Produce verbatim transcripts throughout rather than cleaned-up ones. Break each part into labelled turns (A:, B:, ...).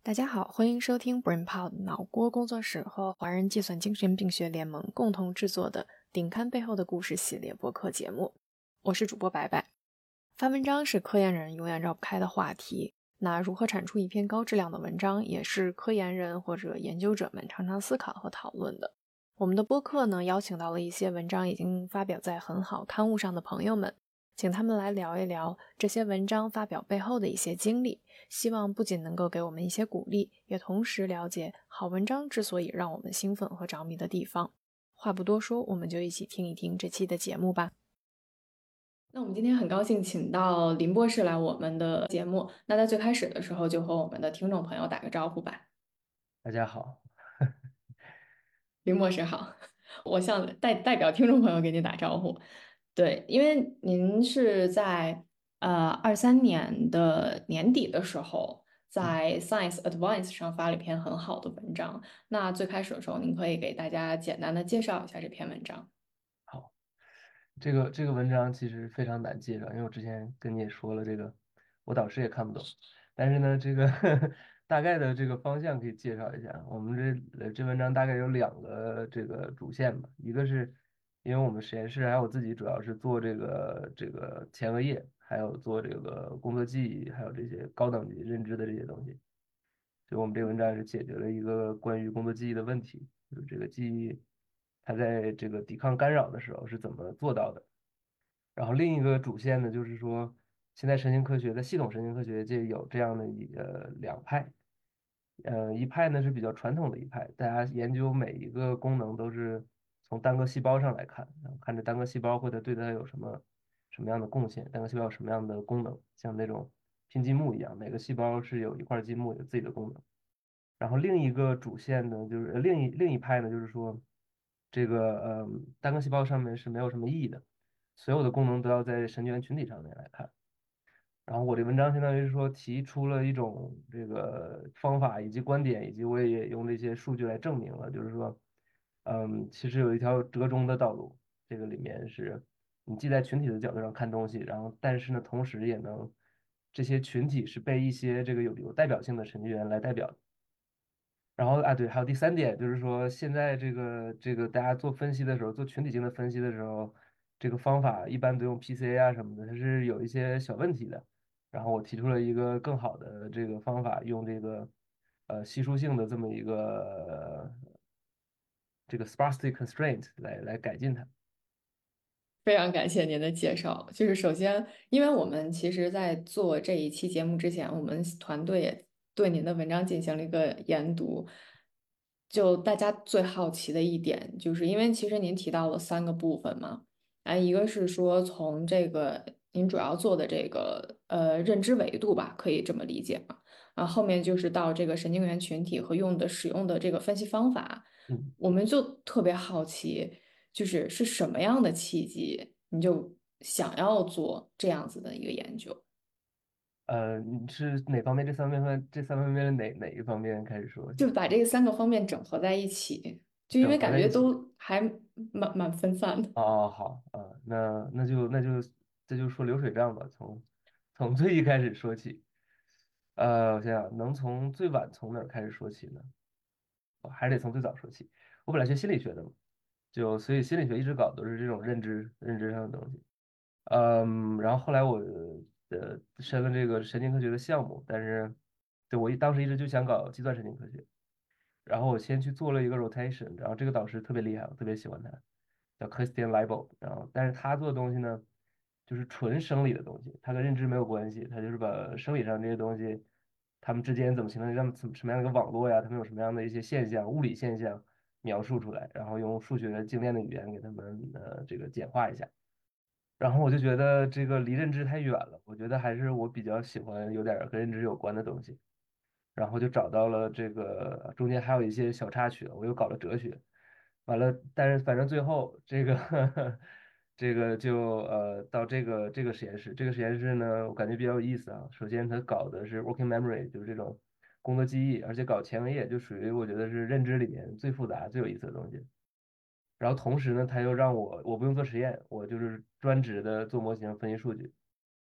A: 大家好，欢迎收听 BrainPod 脑锅工作室和华人计算精神病学联盟共同制作的顶刊背后的故事系列播客节目。我是主播白白。发文章是科研人永远绕不开的话题，那如何产出一篇高质量的文章，也是科研人或者研究者们常常思考和讨论的。我们的播客呢，邀请到了一些文章已经发表在很好刊物上的朋友们，请他们来聊一聊这些文章发表背后的一些经历，希望不仅能够给我们一些鼓励，也同时了解好文章之所以让我们兴奋和着迷的地方。话不多说，我们就一起听一听这期的节目吧。那我们今天很高兴请到林博士来我们的节目，那在最开始的时候就和我们的听众朋友打个招呼吧。
B: 大家好。
A: 林博士好，我向代代表听众朋友给你打招呼。对，因为您是在呃二三年的年底的时候，
B: 嗯，
A: 在 Science Advance 上发了一篇很好的文章。那最开始的时候，您可以给大家简单的介绍一下这篇文章。
B: 好，这个这个文章其实非常难介绍，因为我之前跟你也说了，这个我导师也看不懂。但是呢，这个大概的这个方向可以介绍一下。我们这呃这文章大概有两个这个主线吧，一个是因为我们实验室还有我自己主要是做这个这个前额叶，还有做这个工作记忆，还有这些高等级认知的这些东西。所以我们这个文章是解决了一个关于工作记忆的问题，就是这个记忆它在这个抵抗干扰的时候是怎么做到的。然后另一个主线呢，就是说现在神经科学在系统神经科学界有这样的一呃两派。呃一派呢是比较传统的一派，大家研究每一个功能都是从单个细胞上来看，然后看这单个细胞或者对它有什么什么样的贡献，单个细胞有什么样的功能，像那种拼积木一样，每个细胞是有一块积木有自己的功能。然后另一个主线呢，就是呃另一另一派呢，就是说这个呃单个细胞上面是没有什么意义的，所有的功能都要在神经元群体上面来看。然后我这文章相当于是说提出了一种这个方法以及观点，以及我也用这些数据来证明了，就是说，嗯，其实有一条折中的道路，这个里面是你既在群体的角度上看东西，然后但是呢，同时也能这些群体是被一些这个有有代表性的神经元来代表的。然后啊，对，还有第三点就是说，现在这个这个大家做分析的时候，做群体性的分析的时候，这个方法一般都用 P C A 啊什么的，它是有一些小问题的。然后我提出了一个更好的这个方法，用这个呃稀疏性的这么一个呃这个 sparsity constraint 来来改进它。
A: 非常感谢您的介绍。就是首先，因为我们其实，在做这一期节目之前，我们团队也对您的文章进行了一个研读。就大家最好奇的一点，就是因为其实您提到了三个部分嘛，啊，一个是说从这个您主要做的这个呃认知维度吧，可以这么理解嘛。啊，后面就是到这个神经元群体和用的使用的这个分析方法，
B: 嗯。
A: 我们就特别好奇。就是是什么样的契机，你就想要做这样子的一个研究？
B: 呃，你是哪方面？这三方面，这三方面的哪哪一方面开始说起？
A: 就把这三个方面整合在一起，就因为
B: 整合
A: 感觉
B: 在一起。
A: 都还蛮蛮分散的。
B: 哦，好啊，那那就那就这就说流水账吧，从从最一开始说起。呃，我想想，能从最晚从哪儿开始说起呢？我还是得从最早说起。我本来学心理学的嘛，就所以心理学一直搞都是这种认知认知上的东西。嗯，然后后来我呃申了这个神经科学的项目，但是对我一当时一直就想搞计算神经科学。然后我先去做了一个 rotation，然后这个导师特别厉害，我特别喜欢他，叫 Christian Leibel。然后但是他做的东西呢，就是纯生理的东西，他跟认知没有关系，他就是把生理上这些东西，他们之间怎么形成这么什么什么样的一个网络呀，他们有什么样的一些现象，物理现象描述出来，然后用数学精炼的语言给他们呃这个简化一下。然后我就觉得这个离认知太远了，我觉得还是我比较喜欢有点儿跟认知有关的东西。然后就找到了这个中间还有一些小插曲，我又搞了哲学。完了，但是反正最后这个这个就呃到这个这个实验室，这个实验室呢，我感觉比较有意思啊。首先，它搞的是 working memory，就是这种工作记忆，而且搞前额叶就属于我觉得是认知里面最复杂、最有意思的东西。然后同时呢，他又让我我不用做实验，我就是专职的做模型分析数据。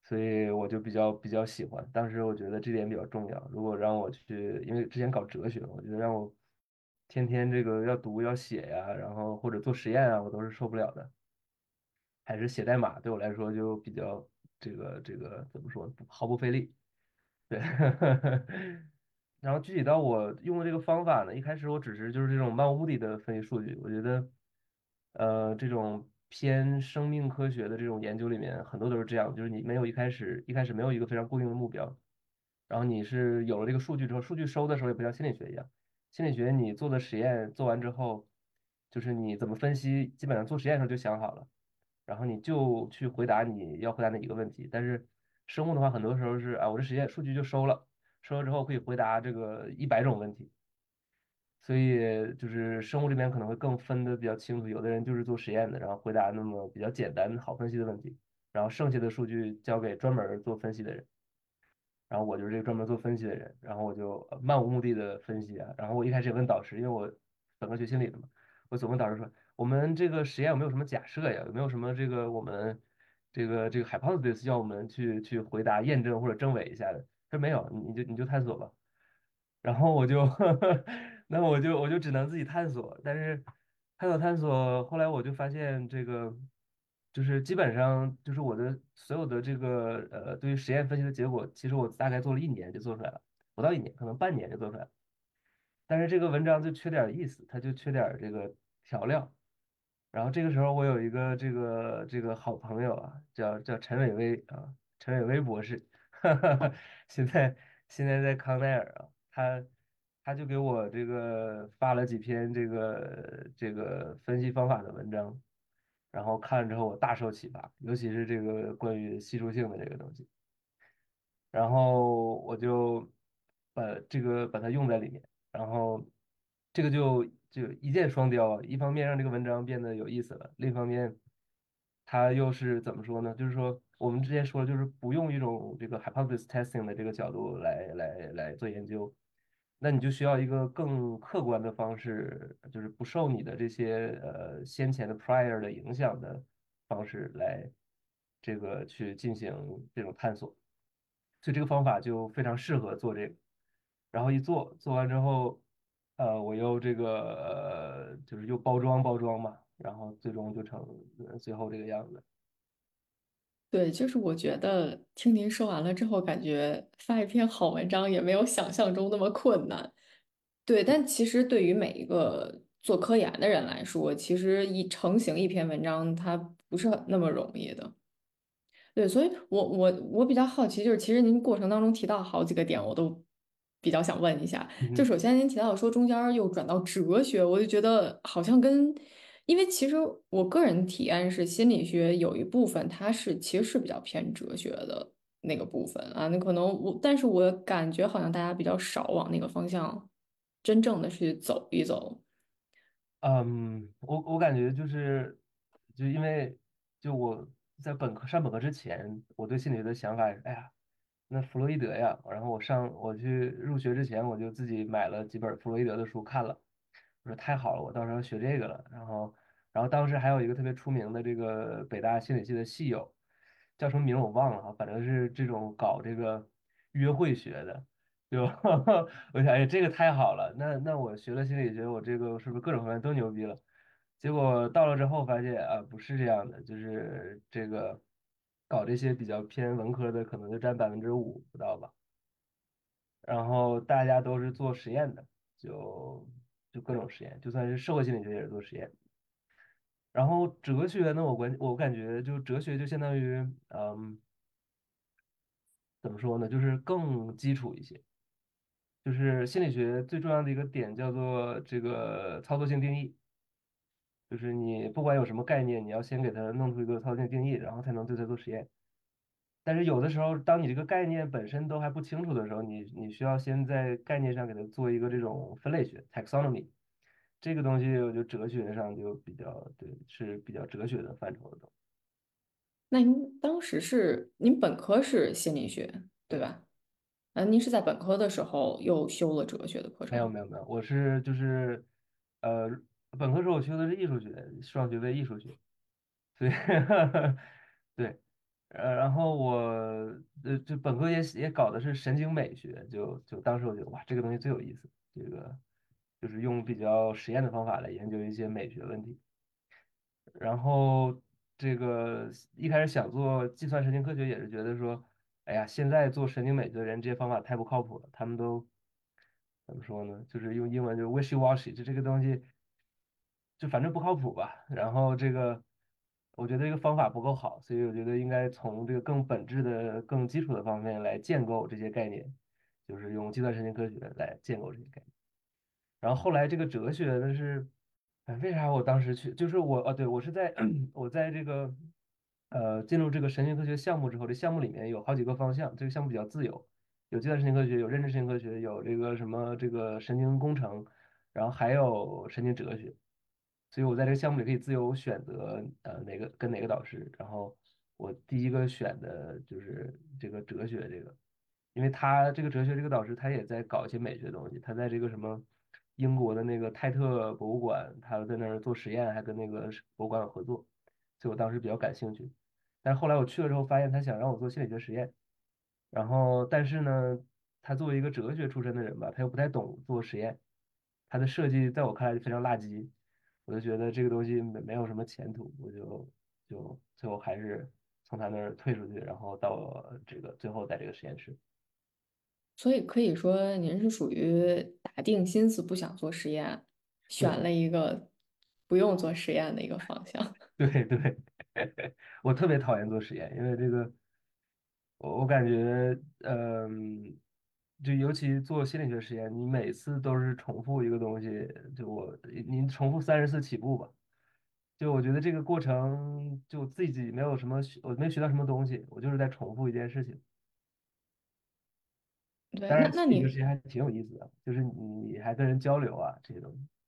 B: 所以我就比较比较喜欢。当时我觉得这点比较重要。如果让我去，因为之前搞哲学嘛，我觉得让我天天这个要读要写呀，然后或者做实验啊，我都是受不了的。还是写代码对我来说就比较这个这个怎么说，不毫不费力。对，然后具体到我用的这个方法呢，一开始我只是就是这种漫无目的的分析数据。我觉得，呃，这种偏生命科学的这种研究里面，很多都是这样，就是你没有一开始一开始没有一个非常固定的目标，然后你是有了这个数据之后，数据收的时候也不像心理学一样，心理学你做的实验做完之后，就是你怎么分析，基本上做实验的时候就想好了。然后你就去回答你要回答哪一个问题。但是生物的话，很多时候是啊，我这实验数据就收了，收了之后可以回答这个一百种问题。所以就是生物这边可能会更分的比较清楚，有的人就是做实验的，然后回答那么比较简单好分析的问题，然后剩下的数据交给专门儿做分析的人。然后我就是这个专门做分析的人，然后我就呃漫无目的的分析啊。然后我一开始也问导师，因为我本科学心理的嘛，我总问导师说，我们这个实验有没有什么假设呀？有没有什么这个我们这个这个 hypothesis 要我们去去回答、验证或者证伪一下的？他说没有，你就你就探索吧。然后我就那我就我就只能自己探索。但是探索探索，后来我就发现这个就是基本上就是我的所有的这个呃对于实验分析的结果，其实我大概做了一年就做出来了，不到一年，可能半年就做出来了。但是这个文章就缺点儿意思，它就缺点儿这个调料。然后这个时候我有一个这个这个好朋友啊，叫叫陈伟威啊，陈伟威博士，现在现在在康奈尔啊。他他就给我这个发了几篇这个这个分析方法的文章，然后看了之后我大受启发，尤其是这个关于系数性的这个东西。然后我就把这个把它用在里面，然后这个就就一箭双雕啊，一方面让这个文章变得有意思了，另一方面它又是怎么说呢？就是说我们之前说的就是不用一种这个 hypothesis testing 的这个角度来来来做研究，那你就需要一个更客观的方式，就是不受你的这些呃先前的 prior 的影响的方式来这个去进行这种探索。所以这个方法就非常适合做这个。然后一做，做完之后，呃，我又这个呃，就是又包装包装嘛，然后最终就成呃最后这个样子。
A: 对，就是我觉得听您说完了之后，感觉发一篇好文章也没有想象中那么困难。对，但其实对于每一个做科研的人来说，其实一成型一篇文章，它不是很那么容易的。对，所以我我我比较好奇，就是其实您过程当中提到好几个点，我都比较想问一下。
B: 嗯哼。
A: 就首先您提到说中间儿又转到哲学，我就觉得好像跟，因为其实我个人体验是心理学有一部分它是其实是比较偏哲学的那个部分啊，那可能我，但是我感觉好像大家比较少往那个方向真正的去走一走。
B: 嗯，我我感觉就是，就因为就我在本科上本科之前，我对心理学的想法是，哎呀，那弗洛伊德呀。然后我上我去入学之前，我就自己买了几本弗洛伊德的书看了，我说太好了，我到时候要学这个了。然后然后当时还有一个特别出名的这个北大心理系的系友，叫什么名我忘了哈，反正是这种搞这个约会学的。就我想，哎，这个太好了，那那我学了心理学，我这个是不是各种方面都牛逼了？结果到了之后发现啊，不是这样的，就是这个搞这些比较偏文科的，可能就占百分之五不到吧。然后大家都是做实验的，就就各种实验，就算是社会心理学也是做实验。然后哲学呢，我感我感觉就哲学就相当于，嗯，怎么说呢，就是更基础一些。就是心理学最重要的一个点叫做这个操作性定义，就是你不管有什么概念，你要先给它弄出一个操作性定义，然后才能对它做实验。但是有的时候，当你这个概念本身都还不清楚的时候，你你需要先在概念上给它做一个这种分类学 taxonomy。这个东西我觉得哲学上就比较对，是比较哲学的范畴的东西。
A: 那您当时是您本科是心理学，对
B: 对。
A: 吧？啊，您是在本科的时候又修了哲学的课
B: 没有
A: 程。
B: 没有没有，我是就是呃本科时候我学的是艺术学，双学位艺术学。所以对。 呃，然后我呃，就本科也也搞的是神经美学，就就当时我觉得哇，这个东西最有意思，这个就是用比较实验的方法来研究一些美学问题。然后这个一开始想做计算神经科学，也是觉得说，哎呀，现在做神经美学的人这些方法太不靠谱了，他们都怎么说呢？就是用英文就是 wishy-washy，就这个东西就反正不靠谱吧。然后这个我觉得这个方法不够好，所以我觉得应该从这个更本质的、更基础的方面来建构这些概念，就是用计算神经科学来建构这些概念。然后后来这个哲学呢是，哎，为啥我当时去，就是我，哦，对，我是在我在这个呃进入这个神经科学项目之后，这项目里面有好几个方向，这个项目比较自由，有计算神经科学，有认知神经科学，有这个什么这个神经工程，然后还有神经哲学，所以我在这个项目里可以自由选择呃哪个跟哪个导师，然后我第一个选的就是这个哲学这个。因为他这个哲学这个导师，他也在搞一些美学的东西，他在这个什么英国的那个泰特博物馆，他在那儿做实验，还跟那个博物馆有合作，所以我当时比较感兴趣。但是后来我去了之后，发现他想让我做心理学实验，然后但是呢，他作为一个哲学出身的人吧，他又不太懂做实验，他的设计在我看来就非常垃圾，我就觉得这个东西没没有什么前途，我就就最后还是从他那儿退出去，然后到这个最后在这个实验室。
A: 所以可以说您是属于打定心思不想做实验，选
B: 对
A: 了一个不用做实验的一个方向。
B: 对对，我特别讨厌做实验，因为这个，我我感觉，嗯，就尤其做心理学实验，你每次都是重复一个东西，就我您重复三十次起步吧，就我觉得这个过程就自己没有什么学，我没学到什么东西，我就是在重复一件事情。
A: 对，
B: 当然，心
A: 那那你
B: 理学实验还挺有意思的，就是你还跟人交流啊这些东西。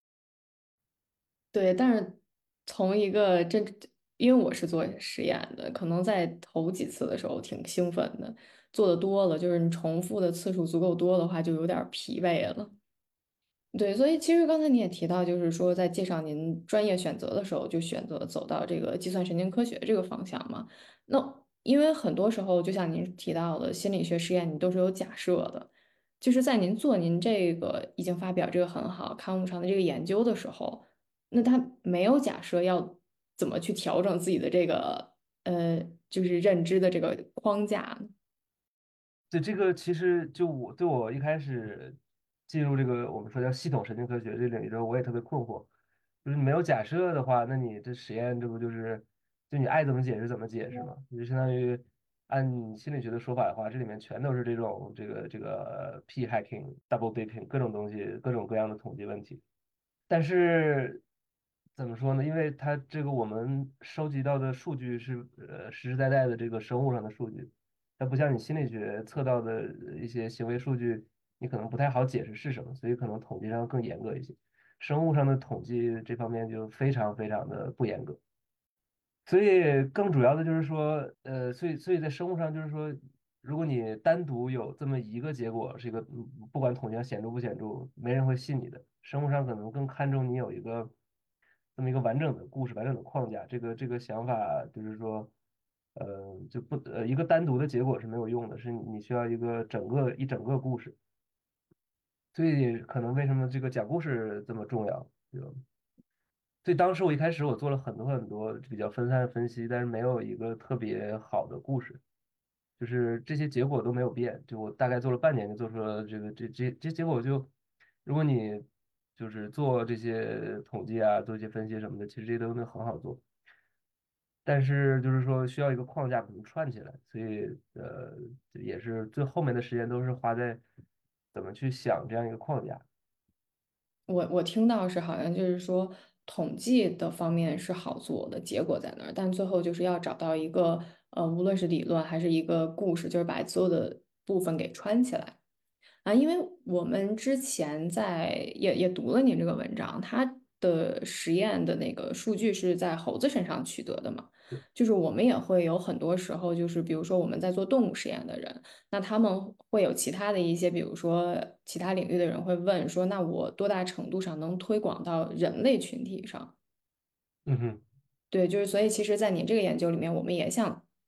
A: 对，但是从一个真，因为我是做实验的，可能在头几次的时候挺兴奋的，做的多了，就是你重复的次数足够多的话，就有点儿疲惫了。对，所以其实刚才你也提到，就是说在介绍您专业选择的时候，就选择走到这个计算神经科学这个方向嘛。那因为很多时候，就像您提到的，心理学实验你都是有假设的，就是在您做您这个已经发表这个很好刊物上的这个研究的时候，那他没有假设要怎么去调整自己的这个呃，就是认知的这个框架呢？
B: 对，这个其实就我对我一开始进入这个我们说叫系统神经科学这领域之后，我也特别困惑。就是你没有假设的话，那你这实验这不就是就你爱怎么解释怎么解释嘛？就相当于按你心理学的说法的话，这里面全都是这种这个这个 p hacking、double dipping 各种东西，各种各样的统计问题。但是怎么说呢？因为它这个我们收集到的数据是呃实实在在的这个生物上的数据，它不像你心理学测到的一些行为数据，你可能不太好解释是什么，所以可能统计上更严格一些。生物上的统计这方面就非常非常的不严格。所以更主要的就是说，呃，所以所以在生物上就是说，如果你单独有这么一个结果，是一个嗯不管统计上显著不显著，没人会信你的。生物上可能更看重你有一个这么一个完整的故事、完整的框架。这个这个想法就是说，呃，就不呃一个单独的结果是没有用的，是你你需要一个整个一整个故事。所以可能为什么这个讲故事这么重要？对吧？所以当时我一开始我做了很多很多比较分散的分析，但是没有一个特别好的故事，就是这些结果都没有变。就我大概做了半年，就做出了这个这这这结果就，如果你就是做这些统计啊，做一些分析什么的，其实这些都能很好做。但是就是说需要一个框架把它们串起来，所以呃也是最后面的时间都是花在怎么去想这样一个框架。
A: 我我听到是好像就是说统计的方面是好做的，结果在那儿，但最后就是要找到一个呃，无论是理论还是一个故事，就是把所有的部分给串起来。啊，因为我们之前在也也读了您这个文章，它的实验的那个数据是在猴子身上取得的嘛，就是我们也会有很多时候，就是比如说我们在做动物实验的人，那他们会有其他的一些，比如说其他领域的人会问说，那我多大程度上能推广到人类群体上？
B: 嗯哼。
A: 对，就是所以其实，在您这个研究里面，我们也想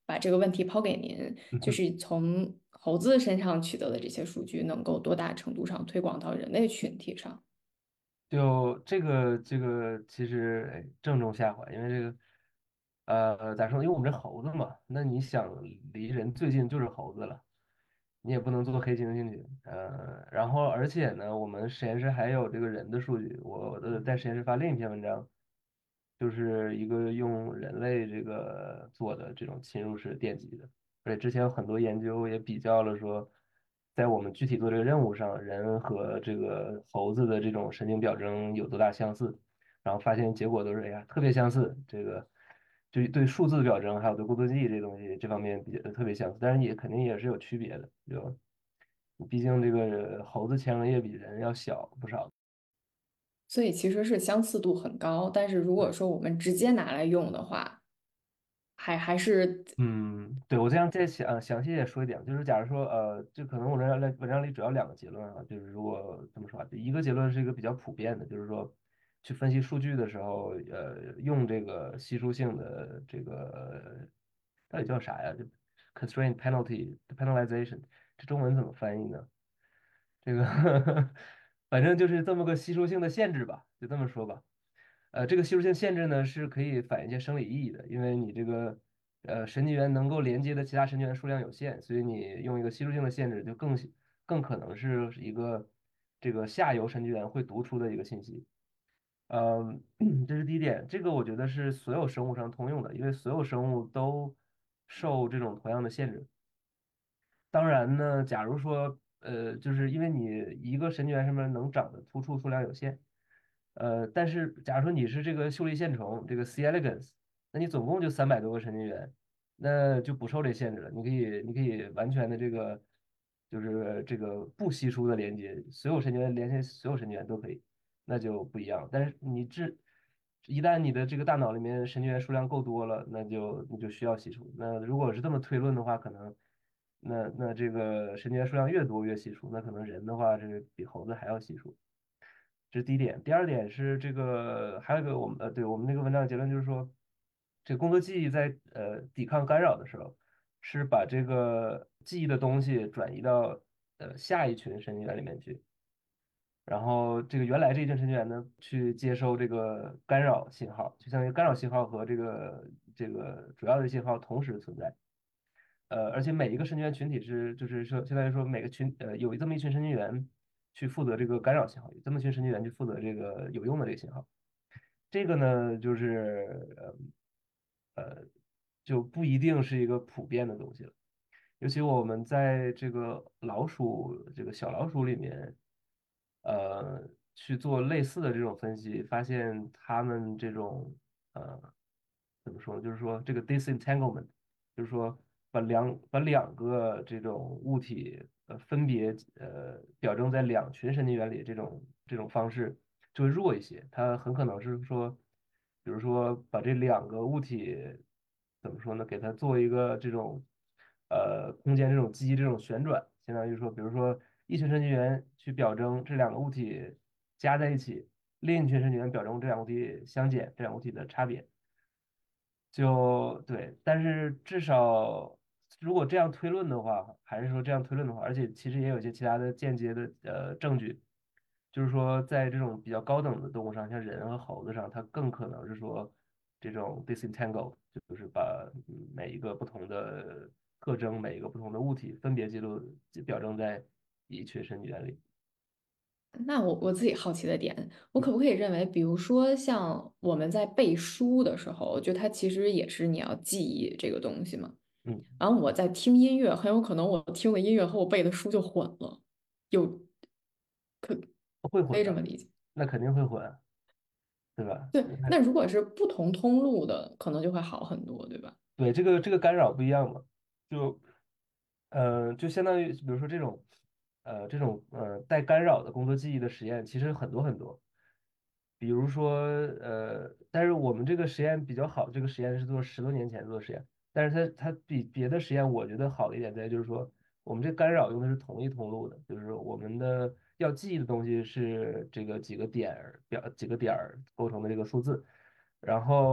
C: 把这个问题抛给您，就
B: 嗯哼。
C: 是从猴子身上取得的这些数据，能够多大程度上推广到人类群体上？
B: 就这个这个其实哎正中下怀，因为这个呃咋说呢？因为我们这猴子嘛，那你想离人最近就是猴子了，你也不能做黑猩猩去，呃，然后而且呢，我们实验室还有这个人的数据，我的在实验室发另一篇文章，就是一个用人类这个做的这种侵入式电击的。而且之前有很多研究也比较了说，在我们具体做这个任务上，人和这个猴子的这种神经表征有多大相似，然后发现结果都是哎呀特别相似，这个就对数字表征还有对过渡记忆这东西这方面比较特别相似，但是也肯定也是有区别的，就毕竟这个猴子前额叶比人要小不少。
C: 所以其实是相似度很高，但是如果
B: 对。
C: 说我们直接拿来用的话，还还是
B: 嗯，对，我这样再详详细也说一点，就是假如说，呃，就可能我文章里文章里主要两个结论啊，就是如果这么说啊，一个结论是一个比较普遍的，就是说去分析数据的时候，呃，用这个稀疏性的这个到底叫啥呀？就 constraint penalty penalization，这中文怎么翻译呢？这个反正就是这么个稀疏性的限制吧，就这么说吧。呃，这个吸入性限制呢是可以反映一些生理意义的，因为你这个呃神经元能够连接的其他神经元数量有限，所以你用一个吸入性的限制就更更可能是一个这个下游神经元会读出的一个信息。嗯，这是第一点，这个我觉得是所有生物上通用的，因为所有生物都受这种同样的限制。当然呢，假如说，呃，就是因为你一个神经元上面能长的突触数量有限，呃，但是假如说你是这个秀丽线虫，这个 C. elegans，那你总共就三百多个神经元，那就不受这限制了。你可以，你可以完全的这个，就是这个不稀疏的连接，所有神经元连接所有神经元都可以，那就不一样。但是你这一旦你的这个大脑里面神经元数量够多了，那就你就需要稀疏。那如果是这么推论的话，可能。那那这个神经元数量越多越稀疏，那可能人的话是比猴子还要稀疏，这是第一点。第二点是这个还有一个我们呃对我们那个文章的结论就是说，这个工作记忆在呃抵抗干扰的时候，是把这个记忆的东西转移到呃下一群神经元里面去，然后这个原来这一群神经元呢去接收这个干扰信号，就相当于干扰信号和这个这个主要的信号同时存在。呃，而且每一个神经元群体是，就是说，相当于说每个群，呃，有这么一群神经元去负责这个干扰信号，有这么一群神经元去负责这个有用的这个信号。这个呢，就是呃呃，就不一定是一个普遍的东西了。尤其我们在这个老鼠，这个小老鼠里面，呃，去做类似的这种分析，发现它们这种呃怎么说呢？就是说这个 disentanglement，就是说把两把两个这种物体呃分别呃表征在两群神经元里这种这种方式就会弱一些。它很可能是说，比如说把这两个物体怎么说呢？给它做一个这种呃空间这种记忆这种旋转，相当于说，比如说一群神经元去表征这两个物体加在一起，另一群神经元表征这两个物体相减，这两个物体的差别。就对，但是至少如果这样推论的话，还是说这样推论的话，而且其实也有一些其他的间接的呃证据，就是说在这种比较高等的动物上，像人和猴子上，它更可能是说这种 disentangle，就是把嗯每一个不同的特征、每一个不同的物体分别记录表征在一群神经元里。
C: 那我我自己好奇的点，我可不可以认为，比如说像我们在背书的时候，就它其实也是你要记忆这个东西嘛。
B: 嗯，
C: 然后我在听音乐，很有可能我听的音乐和我背的书就混了，有可以这么
B: 会混的，
C: 理解。
B: 那肯定会混，对吧？
C: 对，那如果是不同通路的，可能就会好很多，对吧？
B: 对，这个这个干扰不一样嘛，就呃，就相当于比如说这种呃这种呃带干扰的工作记忆的实验，其实很多很多。比如说呃，但是我们这个实验比较好，这个实验是做十多年前做的实验，但是它它比别的实验我觉得好的一点在就是说，我们这干扰用的是同一通路的，就是我们的要记忆的东西是这个几个点儿表几个点儿构成的这个数字。然后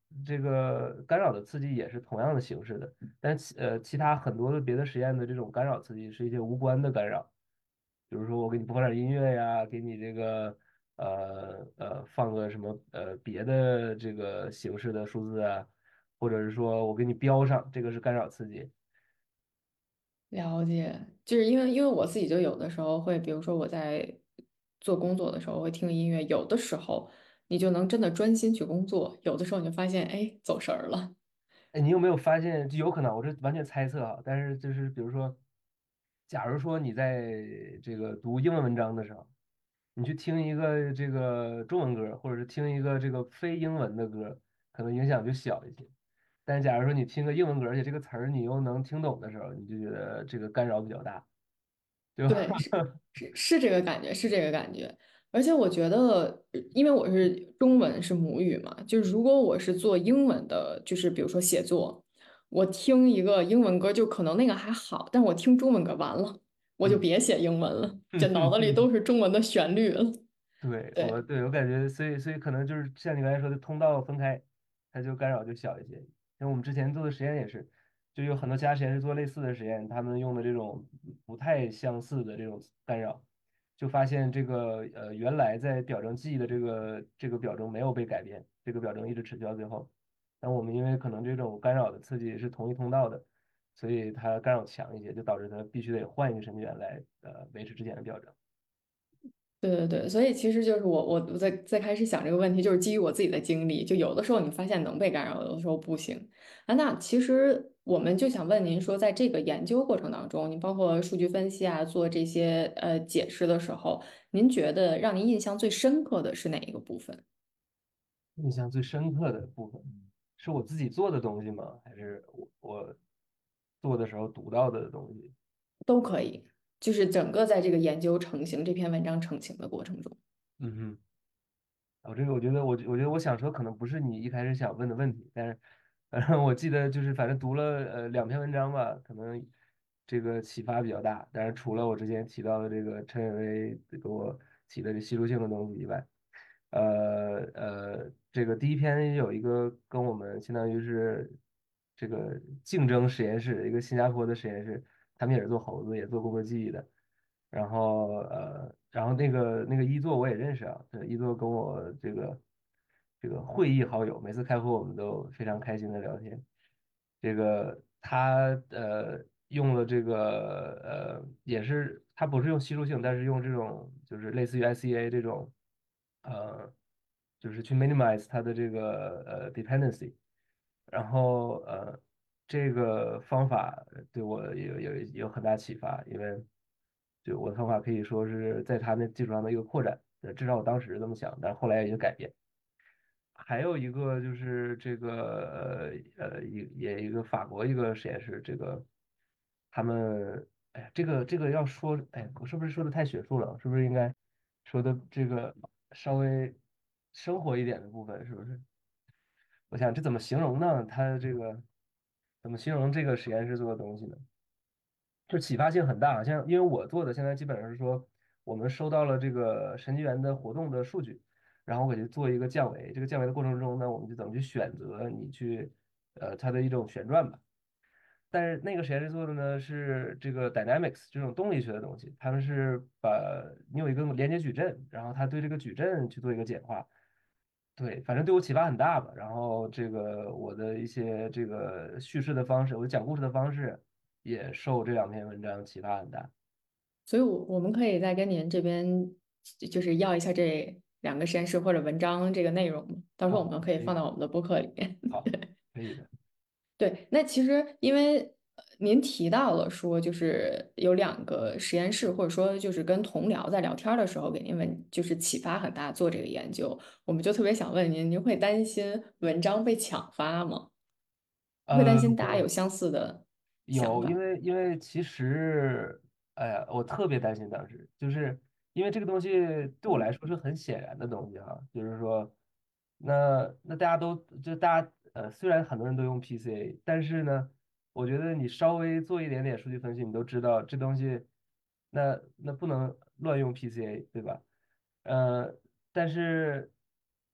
B: 这个干扰的刺激也是同样的形式的，但其呃其他很多的别的实验的这种干扰刺激是一些无关的干扰，比如说我给你播放点音乐呀，给你这个呃呃放个什么呃别的这个形式的数字啊，或者是说我给你标上，这个是干扰刺激。
C: 了解，就是因为因为我自己就有的时候会，比如说我在做工作的时候会听音乐，有的时候你就能真的专心去工作，有的时候你就发现哎走神儿了。
B: 哎，你有没有发现，就有可能，我这完全猜测啊，但是就是比如说，假如说你在这个读英文文章的时候，你去听一个这个中文歌，或者是听一个这个非英文的歌，可能影响就小一些。但是假如说你听个英文歌，而且这个词儿你又能听懂的时候，你就觉得这个干扰比较大，对吧？
C: 对，是是是这个感觉，是这个感觉。而且我觉得，因为我是中文是母语嘛，就是如果我是做英文的，就是比如说写作，我听一个英文歌，就可能那个还好，但我听中文歌完了，我就
B: 嗯。
C: 别写英文了，就脑子里都是中文的旋律了。
B: 对，我
C: 对。
B: 对我感觉，所以所以可能就是像你刚才说的，通道分开，它就干扰就小一些。因为我们之前做的实验也是，就有很多其他实验室做类似的实验，他们用的这种不太相似的这种干扰，就发现这个呃原来在表征记忆的这个这个表征没有被改变，这个表征一直持续到最后。但我们因为可能这种干扰的刺激是同一通道的，所以它干扰强一些，就导致它必须得换一个神经元来呃维持之前的表征。
C: 对对对，所以其实就是我我我在在开始想这个问题，就是基于我自己的经历，就有的时候你发现能被干扰，有的时候不行啊。那其实我们就想问您说，在这个研究过程当中，你包括数据分析啊，做这些呃解释的时候，您觉得让您印象最深刻的是哪一个部分？
B: 印象最深刻的部分是我自己做的东西吗？还是我我做的时候读到的东西？
C: 都可以，就是整个在这个研究成型这篇文章成型的过程中。
B: 嗯哼。我这个我觉得我我觉得我想说可能不是你一开始想问的问题，但是，呃，我记得就是反正读了呃两篇文章吧，可能这个启发比较大。但是除了我之前提到的这个陈伟威给我提的这吸收性的东西以外，呃呃，这个第一篇有一个跟我们相当于是这个竞争实验室，一个新加坡的实验室，他们也是做猴子，也做工作记忆的。然后呃，然后那个那个一作我也认识啊，对，一作跟我这个这个会议好友，每次开会我们都非常开心的聊天。这个他呃用了这个呃也是他不是用吸收性，但是用这种就是类似于 S E A 这种呃就是去 minimize 它的这个呃 dependency。然后呃这个方法对我有有有很大启发，因为就我的方法可以说是在他那基础上的一个扩展，呃至少我当时是这么想，但是后来也有改变。还有一个就是这个呃呃一也一个法国一个实验室，这个他们哎呀这个这个要说哎我是不是说的太学术了？是不是应该说的这个稍微生活一点的部分？是不是？我想这怎么形容呢？它这个怎么形容这个实验室做的东西呢？就启发性很大。像因为我做的现在基本上是说，我们收到了这个神经元的活动的数据，然后我给它做一个降维。这个降维的过程中呢，我们就怎么去选择你去呃它的一种旋转吧。但是那个实验室做的呢是这个 dynamics 这种动力学的东西，他们是把你有一个连接矩阵，然后他对这个矩阵去做一个简化。对，反正对我启发很大吧。然后这个我的一些这个叙事的方式，我讲故事的方式也受这两篇文章启发很大。
C: 所以我，我们可以再跟您这边就是要一下这两个实验室或者文章这个内容吗？到时候我
B: 好，
C: 们可以
B: 可以的，
C: 放到我们的播客里面。
B: 好，可以的。
C: 对，那其实因为呃您提到了说，就是有两个实验室，或者说就是跟同僚在聊天儿的时候给您文就是启发很大，做这个研究，我们就特别想问您，您会担心文章被抢发吗？会担
B: 呃，
C: 心大家有相似的想
B: 有，因
C: 法？
B: 为因为其实，哎呀，我特别担心当时，就是因为这个东西对我来说是很显然的东西哈，就是说，那那大家都就大家呃，虽然很多人都用 P C A，但是呢，我觉得你稍微做一点点数据分析，你都知道这东西，那那不能乱用 P C A，对吧？呃，但是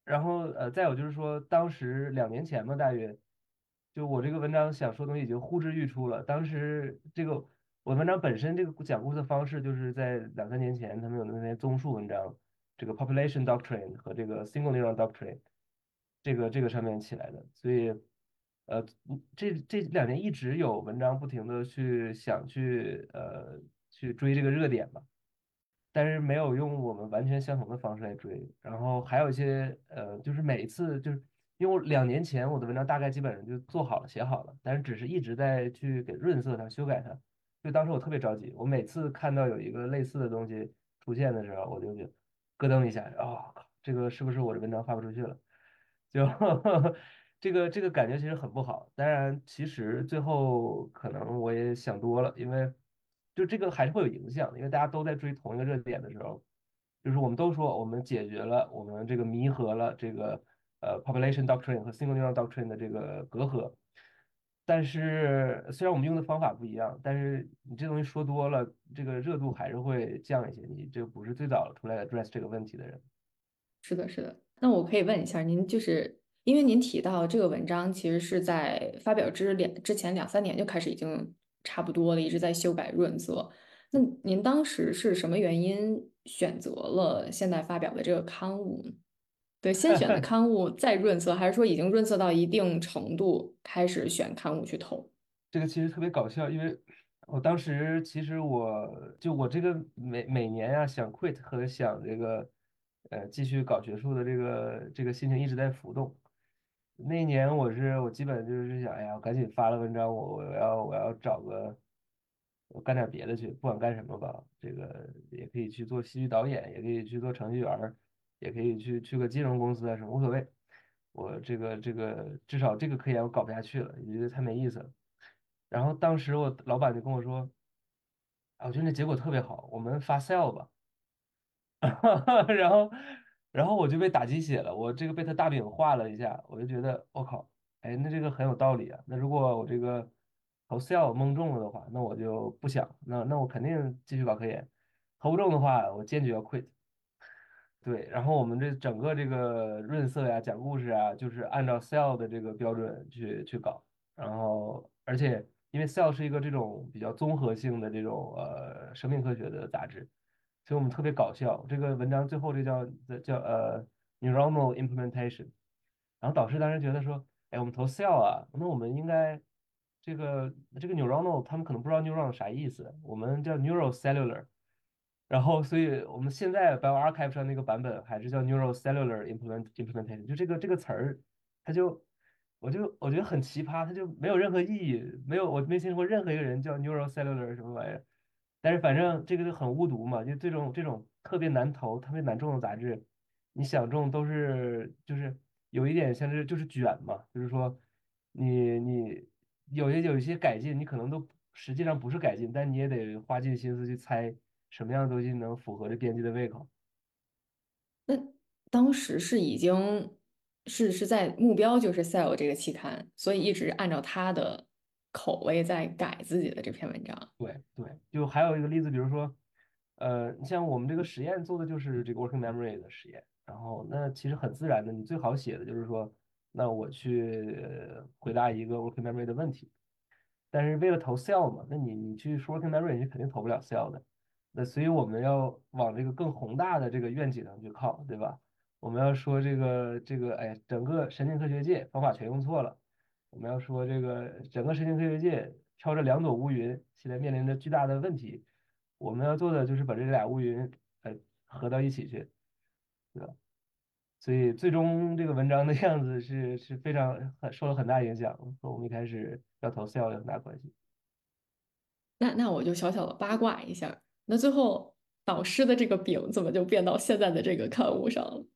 B: 然后呃，再有就是说，当时两年前嘛，大约就我这个文章想说的东西已经呼之欲出了。当时这个我文章本身这个讲故事的方式，就是在两三年前他们有那篇综述文章，这个 population doctrine 和这个 single neuron doctrine 这个这个上面起来的。所以呃，这这两年一直有文章不停的去想去呃去追这个热点吧。但是没有用我们完全相同的方式来追。然后还有一些呃，就是每一次就是因为我两年前我的文章大概基本上就做好了写好了，但是只是一直在去给润色它、修改它。就当时我特别着急，我每次看到有一个类似的东西出现的时候，我就就咯噔一下，哦，靠，这个是不是我的文章发不出去了？就这个这个感觉其实很不好。当然，其实最后可能我也想多了，因为就这个还是会有影响的，因为大家都在追同一个热点的时候，就是我们都说我们解决了，我们这个弥合了这个呃 population doctrine 和 single neuron doctrine 的这个隔阂。但是虽然我们用的方法不一样，但是你这东西说多了，这个热度还是会降一些。你这不是最早出来 address 这个问题的人。
C: 是的，是的。那我可以问一下您，就是因为您提到这个文章其实是在发表之两之前两三年就开始已经差不多了，一直在修改润色。那您当时是什么原因选择了现在发表的这个刊物呢？对，先选的刊物再润色，还是说已经润色到一定程度开始选刊物去投？
B: 这个其实特别搞笑，因为我当时其实我就我这个每每年呀、想 quit 和想这个呃继续搞学术的这个这个心情一直在浮动。那一年我是我基本就是想，哎呀，我赶紧发了文章，我我要我要找个我干点别的去，不管干什么吧，这个也可以去做戏剧导演，也可以去做程序员儿，也可以去去个金融公司啊什么无所谓。我这个这个至少这个科研我搞不下去了，觉得太没意思了。然后当时我老板就跟我说，啊，我觉得那结果特别好，我们发 sale 吧。然后，然后我就被打鸡血了，我这个被他大饼画了一下，我就觉得我靠，哎，那这个很有道理啊。那如果我这个投 sale 蒙中了的话，那我就不想，那那我肯定继续搞科研。投不中的话，我坚决要 quit。对，然后我们这整个这个润色呀、讲故事啊，就是按照 S E L 的这个标准去去搞。然后而且因为 S E L 是一个这种比较综合性的这种呃生命科学的杂志，所以我们特别搞笑。这个文章最后这叫叫呃 neuronal implementation。然后导师当时觉得说，哎，我们投 S E L 啊，那我们应该这个这个 neuronal 他们可能不知道 neuron 啥意思，我们叫 neurocellular。然后，所以我们现在 bioRxiv 上那个版本还是叫 neurocellular implement implementation，就这个这个词儿，它就我就我觉得很奇葩，它就没有任何意义，没有我没听说过任何一个人叫 neurocellular 什么玩意儿。但是反正这个就很无毒嘛，就这种这种特别难投、特别难中的杂志，你想中都是就是有一点像是就是卷嘛，就是说你你有些有一些改进，你可能都实际上不是改进，但你也得花尽心思去猜什么样的东西能符合这编辑的胃口。
C: 那当时是已经是是在目标就是 Cell 这个期刊，所以一直按照他的口味在改自己的这篇文章。
B: 对对，就还有一个例子，比如说，呃，你像我们这个实验做的就是这个 working memory 的实验，然后那其实很自然的，你最好写的就是说，那我去呃回答一个 working memory 的问题。但是为了投 sale 嘛，那你你去说 working memory，你肯定投不了 sale 的。那所以我们要往这个更宏大的这个愿景上去靠，对吧？我们要说这个这个，哎，整个神经科学界方法全用错了。我们要说这个整个神经科学界飘着两朵乌云，现在面临着巨大的问题。我们要做的就是把这俩乌云呃合到一起去，对吧？所以最终这个文章的样子是是非常很受了很大影响，和我们一开始要投 sale 有很大关系。
C: 那那我就小小的八卦一下，那最后导师的这个饼怎么就变到现在的这个刊物上了？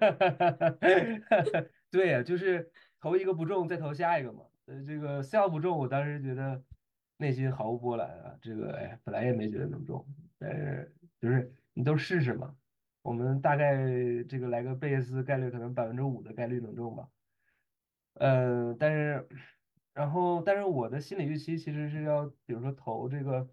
B: 对呀，就是投一个不中，再投下一个嘛。呃，这个 sale 不中，我当时觉得内心毫无波澜啊。这个哎，本来也没觉得能中，但是就是你都试试嘛。我们大概这个来个贝叶斯概率可能百分之五的概率能中吧。呃，但是然后但是我的心理预期其实是要，比如说投这个，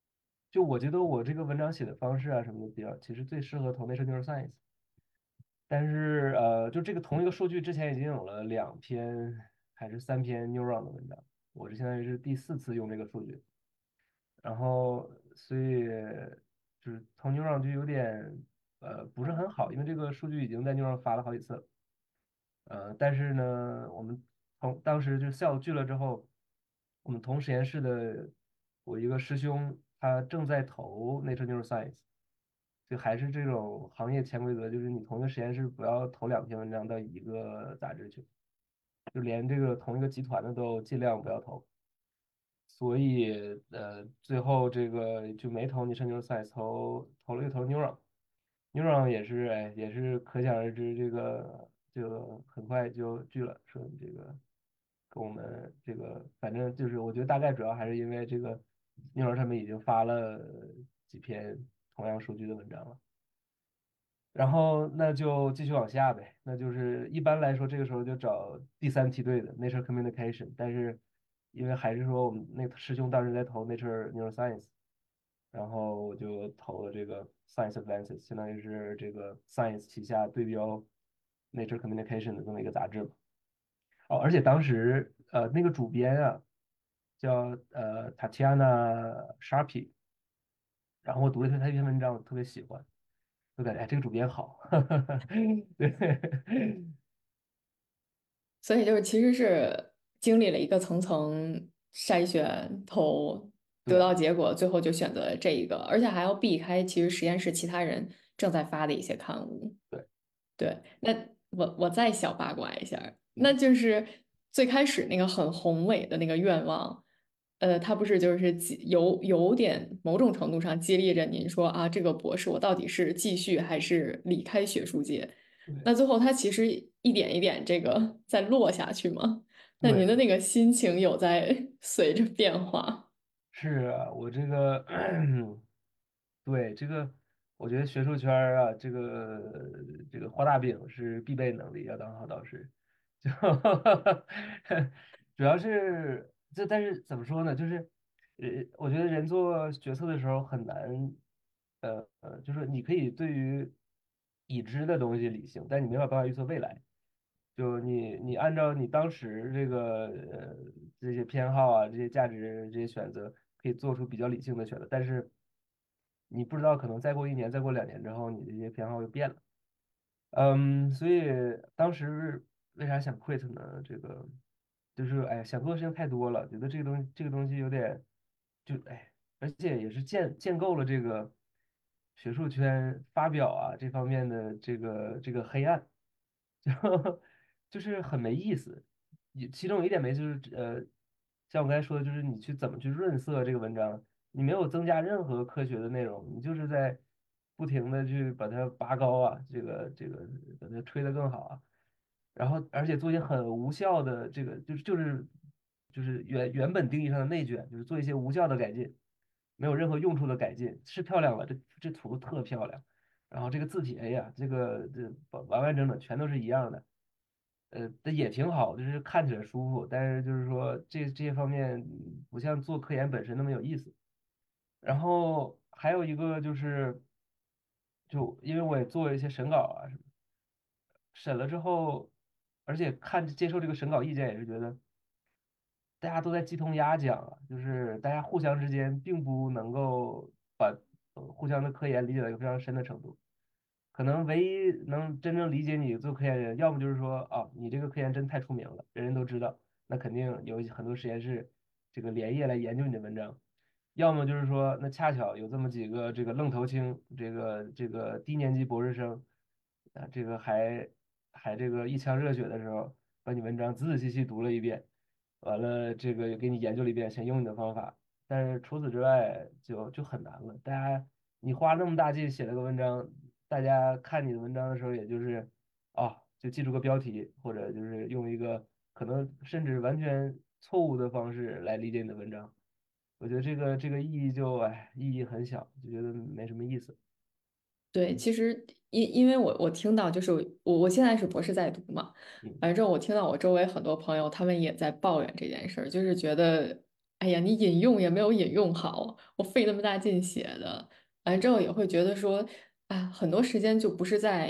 B: 就我觉得我这个文章写的方式啊什么的比较，其实最适合投 Nature Neuroscience。 但是呃，就这个同一个数据之前已经有了两篇还是三篇 Neuron 的文章，我是现在是第四次用这个数据，然后所以就是从 Neuron 就有点呃不是很好，因为这个数据已经在 Neuron 发了好几次了。呃，但是呢，我们同当时就校聚了之后，我们同实验室的我一个师兄，他正在投 Nature Neuroscience，就还是这种行业潜规则，就是你同一个实验室不要投两篇文章到一个杂志去，就连这个同一个集团的都尽量不要投。所以呃，最后这个就没投 Nature Neuroscience，投投了又投 Neuron。Neuron 也是，哎，也是可想而知，这个就很快就拒了，说你这个跟我们这个，反正就是我觉得大概主要还是因为这个 Neuron 上面已经发了几篇同样数据的文章了，然后那就继续往下呗，那就是一般来说这个时候就找第三梯队的 Nature Communication，但是因为还是说我们那个师兄当时在投 Nature Neuroscience。然后我就投了这个 Science Advances，相当于是这个 Science 旗下对标 Nature Communication 的这么一个杂志嘛。哦，而且当时呃那个主编啊叫呃 Tatiana Sharpie，然后我读了他他一篇文章，我特别喜欢，就感觉哎这个主编好，对，
C: 所以就是其实是经历了一个层层筛选、投，得
B: 对
C: 到结果，最后就选择了这一个，而且还要避开其实实验室其他人正在发的一些刊物。
B: 对，
C: 对，那我我再小八卦一下，那
B: 嗯
C: 就是最开始那个很宏伟的那个愿望，呃，它不是就是激有有点某种程度上激励着您说啊，这个博士我到底是继续还是离开学术界？
B: 对
C: 那最后它其实一点一点这个在落下去吗？那您的
B: 对，
C: 那个心情有在随着变化？
B: 是啊，我这个对这个，我觉得学术圈儿啊，这个这个画大饼是必备能力，要当好导师。就主要是这，但是怎么说呢？就是呃，我觉得人做决策的时候很难，呃呃，就是你可以对于已知的东西理性，但你没有办法预测未来。就你你按照你当时这个呃这些偏好啊，这些价值这些选择，可以做出比较理性的选择，但是你不知道可能再过一年、再过两年之后，你这些偏好又变了。嗯，所以当时为啥想 quit 呢？这个就是哎，想做的事情太多了，觉得这个东西这个东西有点就哎，而且也是建建构了这个学术圈发表啊这方面的这个这个黑暗，就就是很没意思。也其中有一点没就是呃，像我刚才说的，就是你去怎么去润色这个文章，你没有增加任何科学的内容，你就是在不停的去把它拔高啊，这个这个把它吹得更好啊，然后而且做一些很无效的这个就是就是就是原原本定义上的内卷，就是做一些无效的改进，没有任何用处的改进，是漂亮了，这这图特漂亮。然后这个字体，哎呀，这个这完完完整整全都是一样的，呃，这也挺好，就是看起来舒服，但是就是说这这些方面嗯不像做科研本身那么有意思。然后还有一个就是，就因为我也做一些审稿啊什么，审了之后，而且看接受这个审稿意见也是觉得大家都在鸡同鸭讲啊，就是大家互相之间并不能够把呃互相的科研理解到一个非常深的程度。可能唯一能真正理解你做科研人，要么就是说啊，你这个科研真太出名了，人人都知道，那肯定有很多实验室这个连夜来研究你的文章；要么就是说，那恰巧有这么几个这个愣头青，这个这个低年级博士生，啊，这个还还这个一腔热血的时候，把你文章仔仔细细读了一遍，完了这个给你研究了一遍，想用你的方法，但是除此之外就就很难了。大家你花那么大劲写了个文章，大家看你的文章的时候，也就是啊，就记住个标题，或者就是用一个可能甚至完全错误的方式来理解你的文章。我觉得这个这个意义就哎意义很小，就觉得没什么意思。
C: 对，其实因因为我我听到就是我我现在是博士在读嘛，
B: 嗯，
C: 反正我听到我周围很多朋友他们也在抱怨这件事儿，就是觉得哎呀你引用也没有引用好，我费那么大劲写的，反正也会觉得说啊很多时间就不是在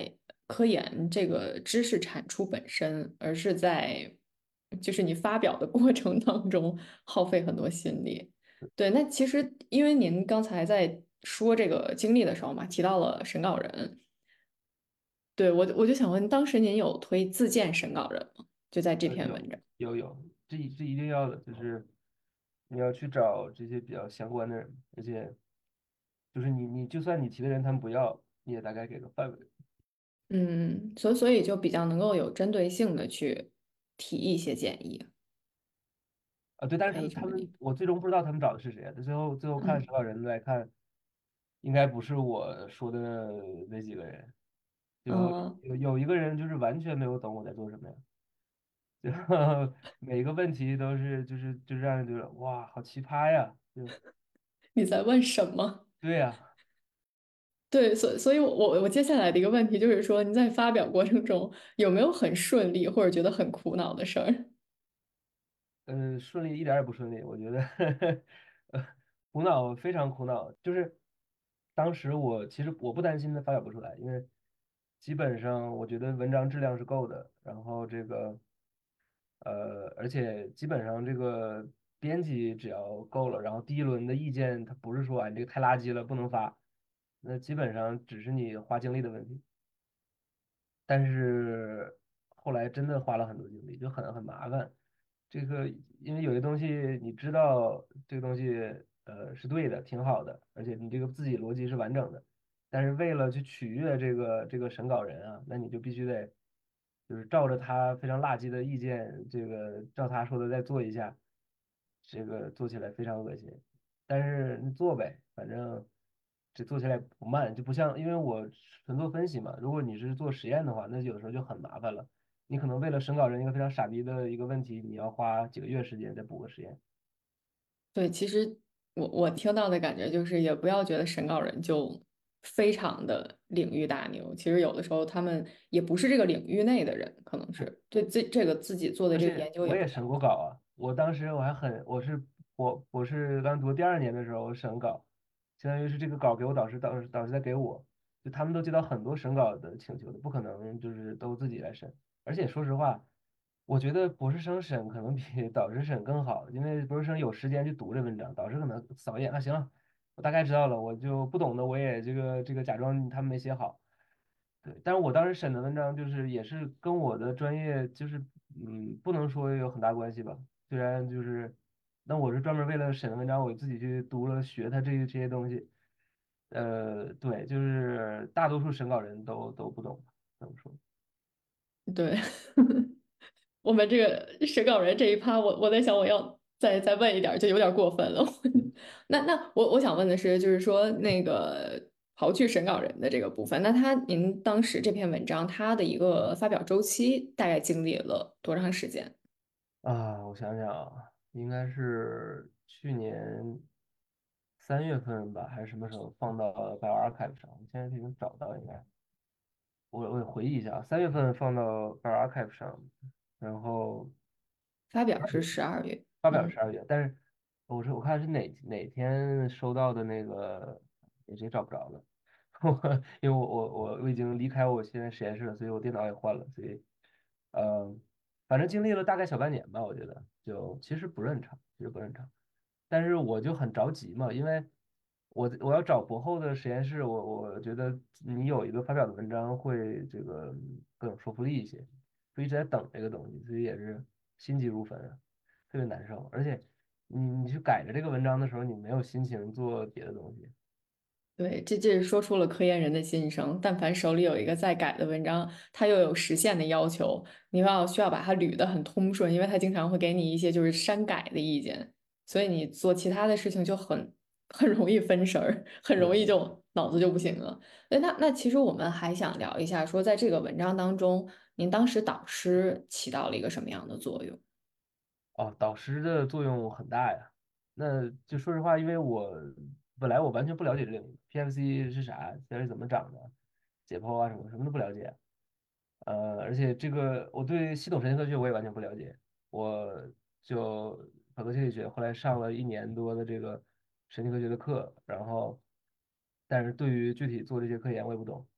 C: 科研这个知识产出本身，而是在就是你发表的过程当中耗费很多心力。对，那其实因为您刚才在说这个经历的时候嘛，提到了审稿人，对，我我就想问，当时您有推自荐审稿人吗？就在这
B: 呃，有
C: 篇文章。
B: 有有，这一这一定要的，就是你要去找这些比较相关的人，而且就是你你就算你提的人他们不要，你也大概给个范围。
C: 嗯，所以所以就比较能够有针对性的去提一些建议，
B: 啊，对，但是
C: 可
B: 他们他
C: 以这么理。
B: 们我最终不知道他们找的是谁，最后最后看
C: 嗯，
B: 审稿人来看，应该不是我说的那几个人，就
C: 呃，
B: 有有一个人就是完全没有懂我在做什么呀，就每个问题都是就是就是让人觉得哇好奇葩呀，就
C: 你在问什么？
B: 对呀。
C: 对，所所以我，我我接下来的一个问题就是说，你在发表过程中有没有很顺利或者觉得很苦恼的事儿？
B: 嗯，顺利一点儿也不顺利，我觉得，呃，苦恼非常苦恼。就是当时我其实我不担心的发表不出来，因为基本上我觉得文章质量是够的，然后这个呃，而且基本上这个编辑只要够了，然后第一轮的意见他不是说啊你这个太垃圾了不能发，那基本上只是你花精力的问题。但是后来真的花了很多精力，就很很麻烦。这个因为有些东西你知道这个东西呃是对的，挺好的，而且你这个自己逻辑是完整的，但是为了去取悦这个这个审稿人啊，那你就必须得就是照着他非常垃圾的意见，这个照他说的再做一下，这个做起来非常恶心。但是你做呗，反正这做起来不慢，就不像因为我纯做分析嘛，如果你是做实验的话，那有时候就很麻烦了。你可能为了审稿人一个非常傻逼的一个问题，你要花几个月时间再补个实验。
C: 对，其实我我听到的感觉就是，也不要觉得审稿人就非常的领域大牛，其实有的时候他们也不是这个领域内的人，可能是对这这个自己做的
B: 而且
C: 这个研究也
B: 我也审
C: 不太了解。
B: 过稿啊，我当时我还很，我是我我是刚读第二年的时候审稿，相当于是这个稿给我导师，导师导师在给我，就他们都接到很多审稿的请求的，不可能就是都自己来审。而且说实话，我觉得博士生审可能比导师审更好，因为博士生有时间去读这文章，导师可能扫一眼啊，行了，我大概知道了，我就不懂的我也这个这个假装他们没写好。对，但是我当时审的文章就是也是跟我的专业就是嗯不能说有很大关系吧，虽然就是那我是专门为了审的文章，我自己去读了学它这些这些东西，呃，对，就是大多数审稿人都都不懂，怎么说？
C: 对，我们这个审稿人这一趴，我我在想我要再再问一点儿，就有点儿过分了。那那我我想问的是，就是说那个刨去审稿人的这个部分，那他您当时这篇文章它的一个发表周期大概经历了多长时间？
B: 啊，我想想啊，应该是去年三月份吧，还是什么时候放到 BioArchive 上？我现在已经找到，应该我我回忆一下啊，三月份放到 BioArchive 上，然后
C: 发表是十二月，
B: 发表
C: 嗯，
B: 十二月，但是我是我看是哪哪天收到的那个，也谁找不着了，我因为我我我我已经离开我现在实验室了，所以我电脑也换了，所以呃，反正经历了大概小半年吧，我觉得就其实不是很长，其实不是很长，但是我就很着急嘛，因为我我要找博后的实验室，我我觉得你有一个发表的文章会这个更有说服力一些，就一直在等这个东西，所以也是心急如焚啊。特别难受，而且你你去改着这个文章的时候，你没有心情做别的东西。
C: 对，这这是说出了科研人的心声。但凡手里有一个在改的文章，它又有实现的要求，你要需要把它捋得很通顺，因为它经常会给你一些就是删改的意见，所以你做其他的事情就很很容易分神儿，很容易
B: 对对，
C: 就脑子就不行了。对，那那其实我们还想聊一下，说在这个文章当中，您当时导师起到了一个什么样的作用？
B: 哦，导师的作用很大呀。那就说实话，因为我本来我完全不了解这个领域，P F C 是啥，它是怎么长的，解剖啊什么什么都不了解。呃，而且这个我对系统神经科学我也完全不了解，我就本科心理学，后来上了一年多的这个神经科学的课，然后但是对于具体做这些科研我也不懂。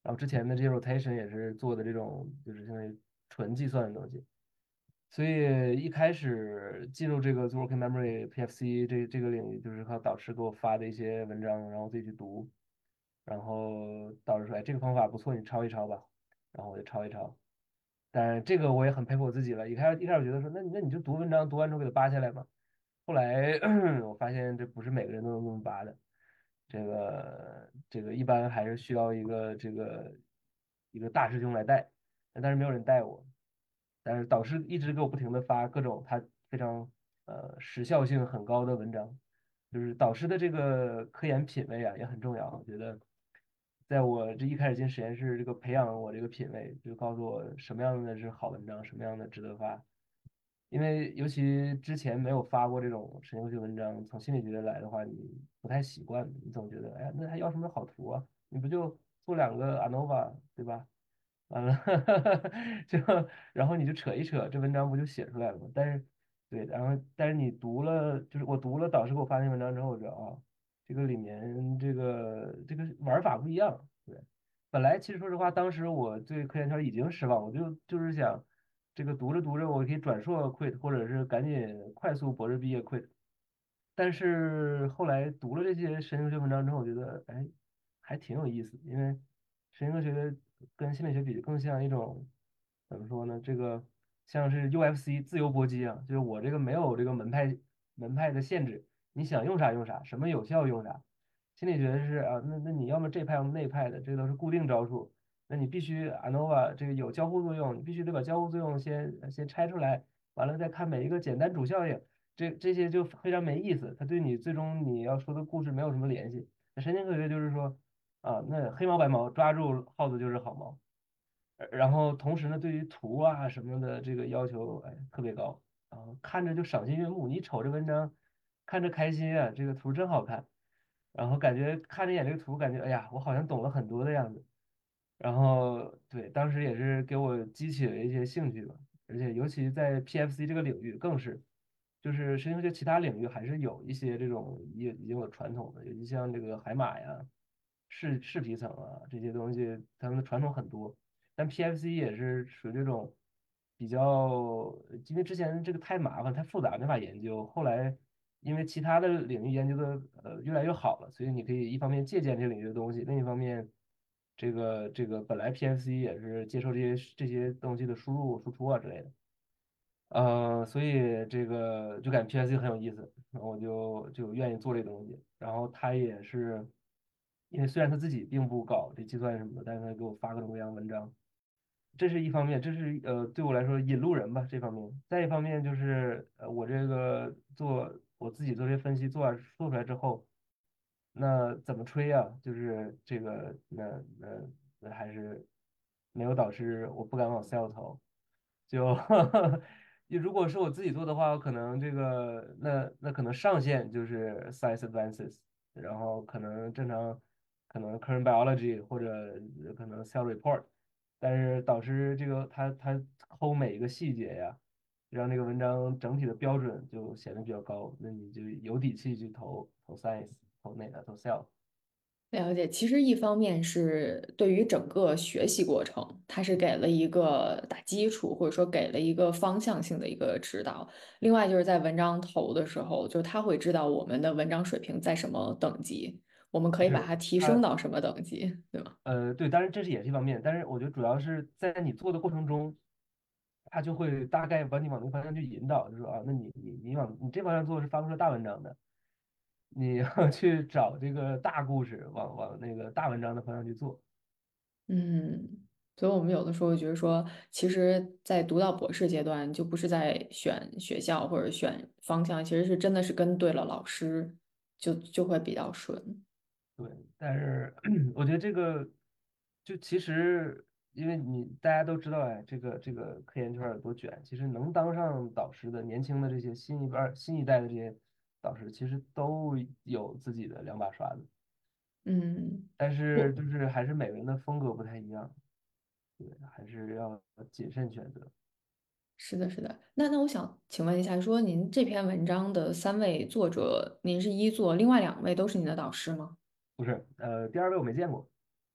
B: 然后之前的这些 rotation 也是做的这种就是相当于纯计算的东西。所以一开始进入这个做 working memory P F C 这这个领域，就是靠导师给我发的一些文章，然后自己去读，然后导师说，哎，这个方法不错，你抄一抄吧，然后我就抄一抄。但是这个我也很佩服我自己了。一开始一开始觉得说，那那你就读文章，读完之后给它扒下来嘛。后来我发现这不是每个人都能这么扒的，这个这个一般还是需要一个这个一个大师兄来带，但是没有人带我。但是导师一直给我不停的发各种他非常呃时效性很高的文章，就是导师的这个科研品味啊也很重要。我觉得，在我这一开始进实验室，这个培养我这个品味，就告诉我什么样的是好文章，什么样的值得发。因为尤其之前没有发过这种神经学文章，从心理学来的话，你不太习惯，你总觉得，哎呀，那还要什么好图啊？你不就做两个 ANOVA 对吧？完了，就然后你就扯一扯，这文章不就写出来了吗？但是，对，然后但是你读了，就是我读了导师给我发那文章之后，我知道啊，这个里面这个这个玩法不一样。对，本来其实说实话，当时我对科研圈已经失望，我就就是想，这个读着读着，我可以转硕 quit，或者是赶紧快速博士毕业 quit。但是后来读了这些神经学文章之后，我觉得哎，还挺有意思，因为神经学跟心理学比，更像一种怎么说呢？这个像是 U F C 自由搏击啊，就是我这个没有这个门派门派的限制，你想用啥用啥，什么有效用啥。心理学是啊，那那你要么这派要么那派的，这都是固定招数。那你必须 ANOVA 这个有交互作用，你必须得把交互作用先先拆出来，完了再看每一个简单主效应。这这些就非常没意思，它对你最终你要说的故事没有什么联系。那神经科学就是说，啊，那黑猫白猫抓住耗子就是好猫，呃然后同时呢，对于图啊什么的这个要求，哎，特别高，啊，看着就赏心悦目。你瞅这文章，看着开心啊，这个图真好看，然后感觉看着眼这个图，感觉哎呀，我好像懂了很多的样子。然后对，当时也是给我激起了一些兴趣吧，而且尤其在 P F C 这个领域更是，就是神经学其他领域还是有一些这种已已经有传统的，尤其像这个海马呀、视视皮层啊这些东西，他们的传统很多，但 P F C 也是属于这种比较，因为之前这个太麻烦、太复杂，没法研究，后来因为其他的领域研究的呃越来越好了，所以你可以一方面借鉴这个领域的东西，另一方面。这个这个本来 P F C 也是接受这些这些东西的输入输出啊之类的，呃，所以这个就感觉 P F C 很有意思，然后我就就愿意做这个东西。然后他也是，因为虽然他自己并不搞这计算什么的，但是他给我发各种各样文章，这是一方面，这是呃对我来说引路人吧这方面。再一方面就是呃我这个做我自己做这些分析做完做出来之后。那怎么吹呀？就是这个，那那那还是没有导师，我不敢往 sell 投。就如果是我自己做的话，我可能这个那那可能上限就是 science advances，然后可能正常可能 current biology 或者可能 cell report，但是导师这个他他抠每一个细节呀，让这个文章整体的标准就显得比较高，那你就有底气去投投 science。投那个投 sell。
C: 了解，其实一方面是对于整个学习过程，它是给了一个打基础，或者说给了一个方向性的一个指导。另外就是在文章投的时候，就是他会知道我们的文章水平在什么等级，我们可以把
B: 是
C: 它提升
B: 他
C: 到什么等级，对吗？
B: 呃对，当然这是也是一方面，但是我觉得主要是在你做的过程中，他就会大概把你往那个方向去引导，就说啊，那你你你往你这方向做是发不出来大文章的，你要去找这个大故事，往往那个大文章的方向去做。
C: 嗯，所以我们有的时候觉得说，其实，在读到博士阶段，就不是在选学校或者选方向，其实是真的是跟对了老师，就就会比较顺。
B: 对，但是我觉得这个就其实，因为你大家都知道，哎，这个这个科研圈儿有多卷，其实能当上导师的年轻的这些新一辈儿、新一代的这些导师，其实都有自己的两把刷子，
C: 嗯。
B: 但是
C: 我。
B: 就是还是每个人的风格不太一样，对，还是要谨慎选择。
C: 是的，是的。那那我想请问一下，说您这篇文章的三位作者，您是一作，另外两位都是您的导师吗？
B: 不是，呃，第二位我没见过，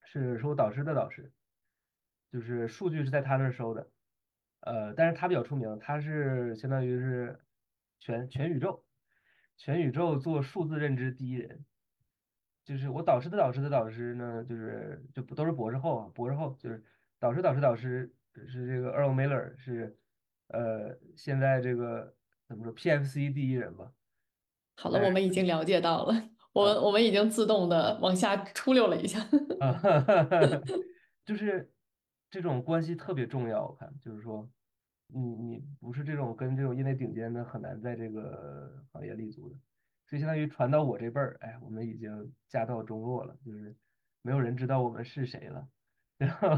B: 是是我导师的导师，就是数据是在他那儿收的，呃，但是他比较出名，他是相当于是全全宇宙，全宇宙做数字认知第一人。就是我导师的导师的导师呢，就是就不都是博士后啊，博士后就是导师导师导师是这个 Earl Miller 是呃现在这个怎么说 P F C 第一人吧。
C: 好了，
B: 但是
C: 我们已经了解到了，我们
B: 啊
C: 我们已经自动的往下出溜了一下。
B: 啊，就是这种关系特别重要，我看就是说你你不是这种跟这种业内顶尖的很难在这个行业立足的，所以相当于传到我这辈儿，哎，我们已经家道中落了，就是没有人知道我们是谁了。然后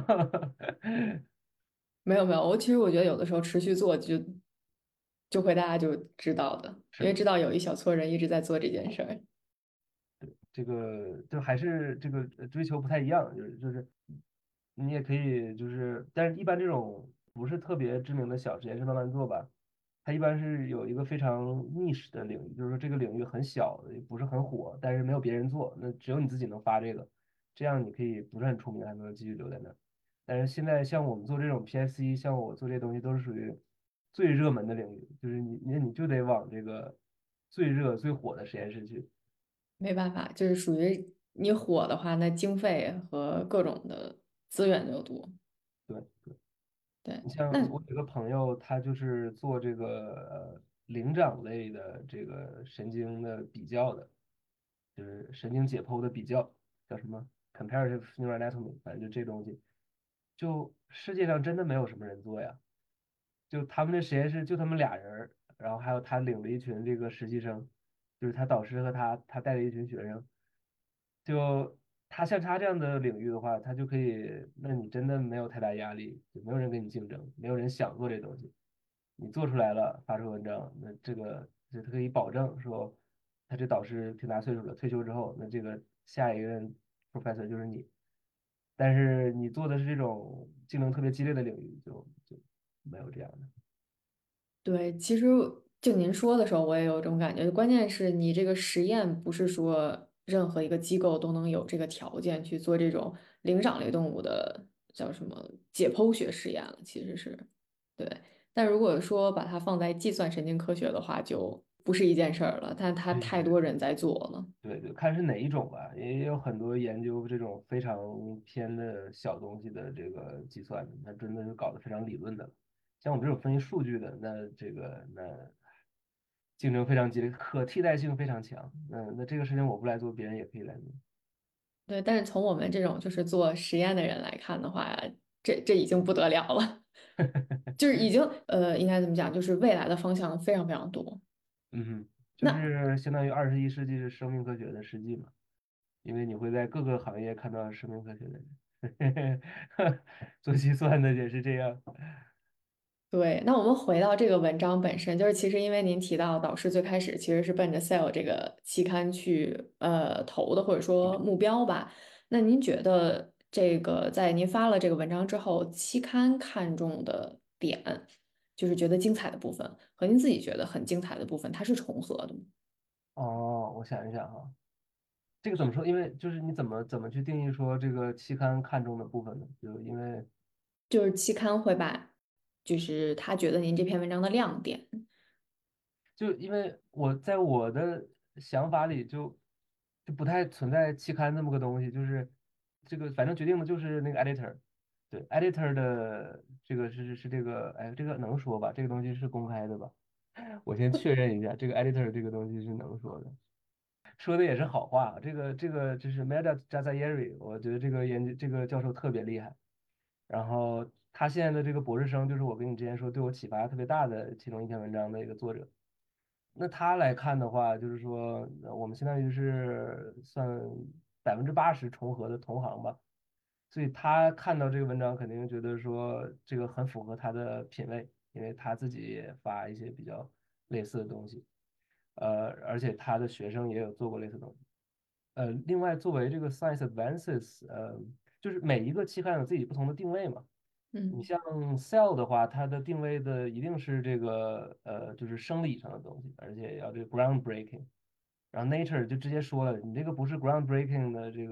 C: 没有没有，我其实我觉得有的时候持续做就就会大家就知道的，因为
B: 是
C: 知道有一小撮人一直在做这件事儿。
B: 这个就还是这个呃追求不太一样，就是就是你也可以就是，但是一般这种不是特别知名的小实验室慢慢做吧，它一般是有一个非常 niche 的领域，就是说这个领域很小，也不是很火，但是没有别人做，那只有你自己能发这个，这样你可以不是很出名，还能继续留在那儿。但是现在像我们做这种 P S C，像我做这些东西都是属于最热门的领域，就是你你你就得往这个最热最火的实验室去。
C: 没办法，就是属于你火的话，那经费和各种的资源就多。
B: 对。
C: 对，
B: 你像
C: 那
B: 我有个朋友，他就是做这个呃灵长类的这个神经的比较的，就是神经解剖的比较，叫什么 comparative neuroanatomy，反正就这东西，就世界上真的没有什么人做呀。就他们那实验室就他们俩人儿，然后还有他领了一群这个实习生，就是他导师和他他带了一群学生，就他像他这样的领域的话，他就可以，那你真的没有太大压力，就没有人跟你竞争，没有人想做这东西，你做出来了，发出文章，那这个就他可以保证说，他这导师挺大岁数了，退休之后，那这个下一任 professor 就是你，但是你做的是这种竞争特别激烈的领域，就就没有这样的。
C: 对，其实就您说的时候，我也有这种感觉。关键是你这个实验不是说任何一个机构都能有这个条件去做这种灵长类动物的叫什么解剖学实验了，其实是对。但如果说把它放在计算神经科学的话，就不是一件事儿了。但它
B: 对
C: 太多人在做了。
B: 对对，看是哪一种吧，也有很多研究这种非常偏的小东西的这个计算的，那真的是搞得非常理论的了。像我们这种分析数据的，那这个那竞争非常激烈，可替代性非常强。嗯，那这个事情我不来做，别人也可以来做。
C: 对，但是从我们这种就是做实验的人来看的话，这这已经不得了了，就是已经呃，应该怎么讲，就是未来的方向非常非常多。
B: 嗯哼，就
C: 那
B: 是相当于二十一世纪是生命科学的世纪嘛，因为你会在各个行业看到生命科学的人，做计算的也是这样。
C: 对，那我们回到这个文章本身，就是其实因为您提到导师最开始其实是奔着 Cell 这个期刊去呃投的，或者说目标吧。那您觉得这个在您发了这个文章之后，期刊看中的点，就是觉得精彩的部分和您自己觉得很精彩的部分，它是重合的吗？
B: 哦，我想一想哈。这个怎么说？因为就是你怎么怎么去定义说这个期刊看重的部分呢？就因为
C: 就是期刊会把，就是他觉得您这篇文章的亮点。
B: 就因为我在我的想法里就就不太存在期刊这么个东西，就是这个反正决定的就是那个 editor，对 editor 的这个是是这个哎这个能说吧？这个东西是公开的吧？我先确认一下，这个 editor 这个东西是能说的。说的也是好话，这个这个就是 Meda Jazayeri，我觉得这个研究这个教授特别厉害。然后他现在的这个博士生，就是我跟你之前说对我启发特别大的其中一篇文章的一个作者。那他来看的话，就是说呃我们相当于是算百分之八十重合的同行吧，所以他看到这个文章，肯定觉得说这个很符合他的品味，因为他自己也发一些比较类似的东西，呃，而且他的学生也有做过类似的东西。呃，另外作为这个 Science Advances，呃，就是每一个期刊有自己不同的定位嘛。你
C: 嗯。
B: 像 Cell 的话，它的定位的一定是这个呃，就是生理上的东西，而且要这个 groundbreaking。然后 Nature 就直接说了，你这个不是 groundbreaking 的这个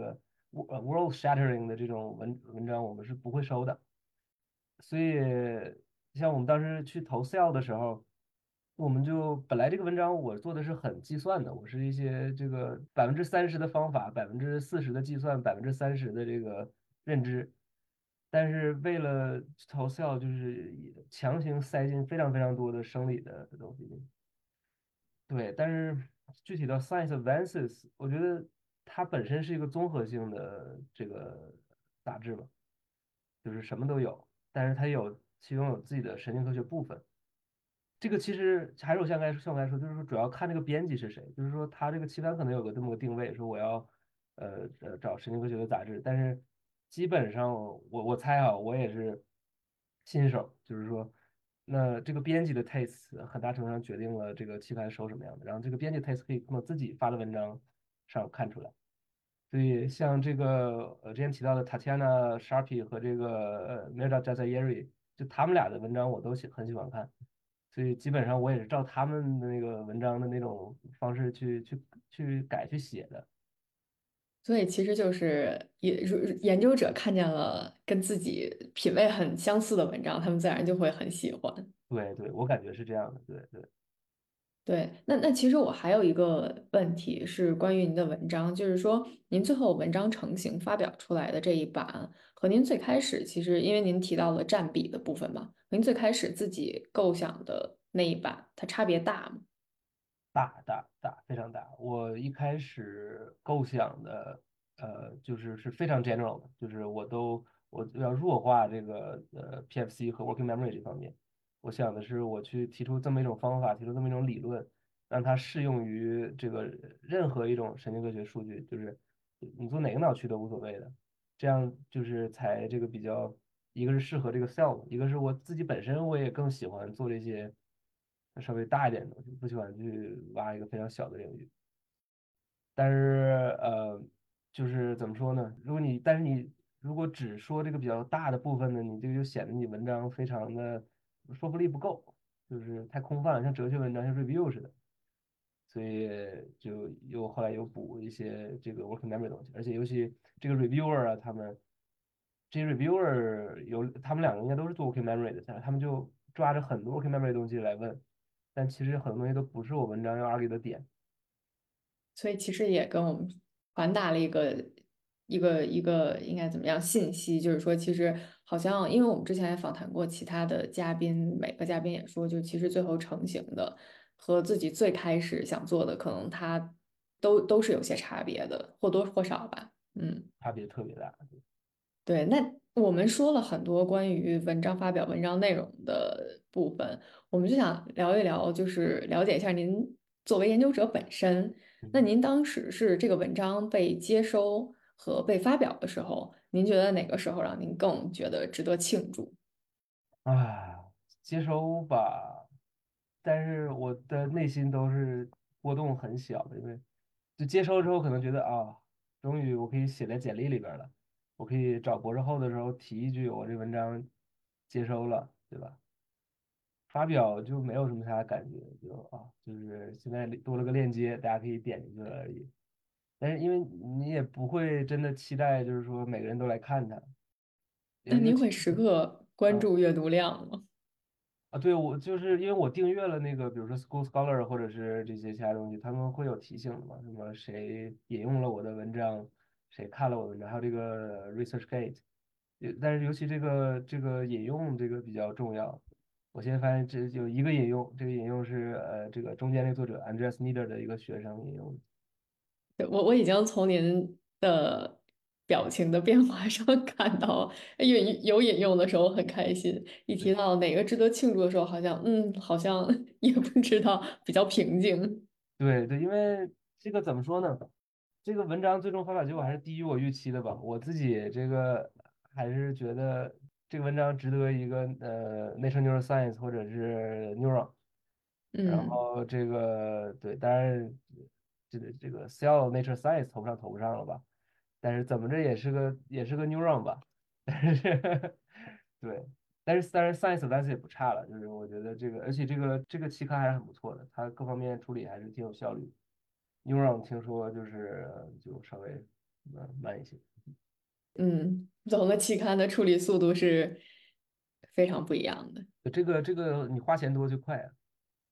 B: 呃 world shattering 的这种文文章，我们是不会收的。所以像我们当时去投 sale 的时候，我们就本来这个文章我做的是很计算的，我是一些这个百分之三十的方法，百分之四十的计算，百分之三十的这个认知。但是为了投 sale，就是强行塞进非常非常多的生理的东西。对，但是具体到 Science Advances，我觉得它本身是一个综合性的这个杂志吧，就是什么都有，但是它有其中有自己的神经科学部分。这个其实还是我像刚才像我刚才说，就是说主要看这个编辑是谁，就是说他这个期刊可能有个这么个定位，说我要呃呃找神经科学的杂志，但是基本上我我猜啊，我也是新手，就是说那这个编辑的 taste 很大程度上决定了这个期刊收什么样的，然后这个编辑 taste 可以从自己发的文章上看出来。所以像这个呃之前提到的 Tatiana Sharpey 和这个呃 Mirza Jazairi，就他们俩的文章我都喜很喜欢看，所以基本上我也是照他们的那个文章的那种方式去去去改去写的。
C: 所以其实就是也研究者看见了跟自己品味很相似的文章，他们自然就会很喜欢。
B: 对对，我感觉是这样的，对对。
C: 对，那那其实我还有一个问题是关于您的文章，就是说您最后文章成型发表出来的这一版，和您最开始其实因为您提到了占比的部分嘛，和您最开始自己构想的那一版，它差别大吗？
B: 大大大，非常大。我一开始构想的，呃，就是是非常 general 的，就是我都我要弱化这个呃 P F C 和 working memory 这方面。我想的是，我去提出这么一种方法，提出这么一种理论，让它适用于这个任何一种神经科学数据，就是你做哪个脑区都无所谓的。这样就是才这个比较，一个是适合这个 cell，一个是我自己本身我也更喜欢做这些稍微大一点的东西，不喜欢去挖一个非常小的领域。但是呃，就是怎么说呢？如果你但是你如果只说这个比较大的部分呢，你这个就显得你文章非常的说服力不够，就是太空泛了，像哲学文章，像 review 似的。所以就又后来又补一些这个 working memory 的东西，而且尤其这个 reviewer 啊，他们这些 reviewer 有他们两个应该都是做 working memory 的，他们就抓着很多 working memory 的东西来问，但其实很多东西都不是我文章要 argue 的点。
C: 所以其实也跟我们传达了一个一个一个应该怎么样信息，就是说，其实好像因为我们之前也访谈过其他的嘉宾，每个嘉宾也说，就其实最后成型的和自己最开始想做的，可能它都都是有些差别的，或多或少吧。嗯。
B: 差别特别大。
C: 对，那我们说了很多关于文章发表、文章内容的部分，我们就想聊一聊，就是了解一下您作为研究者本身，那
B: 嗯。
C: 您当时是这个文章被接收和被发表的时候，您觉得哪个时候让您更觉得值得庆祝？
B: 啊，接收吧，但是我的内心都是波动很小的，因为就接收之后可能觉得啊，终于我可以写在简历里边了，我可以找博士后的时候提一句我这文章接收了，对吧？发表就没有什么太大感觉，就啊，就是现在多了个链接，大家可以点进去了而已。但是因为你也不会真的期待，就是说每个人都来看它，尤尤其
C: 那您会时刻关
B: 啊。
C: 注阅读量吗？
B: 啊，对，我就是因为我订阅了那个，比如说 School Scholar 或者是这些其他东西，他们会有提醒的嘛，什么谁引用了我的文章，谁看了我的文章，还有这个 ResearchGate，也但是尤其这个这个引用这个比较重要。我现在发现这有一个引用，这个引用是呃这个中间那个作者 Andreas Nieder 的一个学生引用的。
C: 对我我已经从您的表情的变化上看到，引有引用的时候很开心，一提
B: 对
C: 到哪个值得庆祝的时候，好像嗯，好像也不知道，比较平静。
B: 对对，因为这个怎么说呢？这个文章最终发表结果还是低于我预期的吧。我自己这个还是觉得这个文章值得一个呃《Nature Neuroscience》或者是《Neuron》，然
C: 嗯，
B: 后这个对，当然这个这个《Cell Nature Science》投不上投不上了吧，但是怎么着也是个也是个 Neuron 吧，但是对。但是当然，Science Advance 也不差了，就是我觉得这个，而且这个这个期刊还是很不错的，它各方面处理还是挺有效率。Neuron 听说就是就稍微慢慢一些。
C: 嗯，不同的期刊的处理速度是非常不一样的。
B: 这个这个你花钱多就快啊。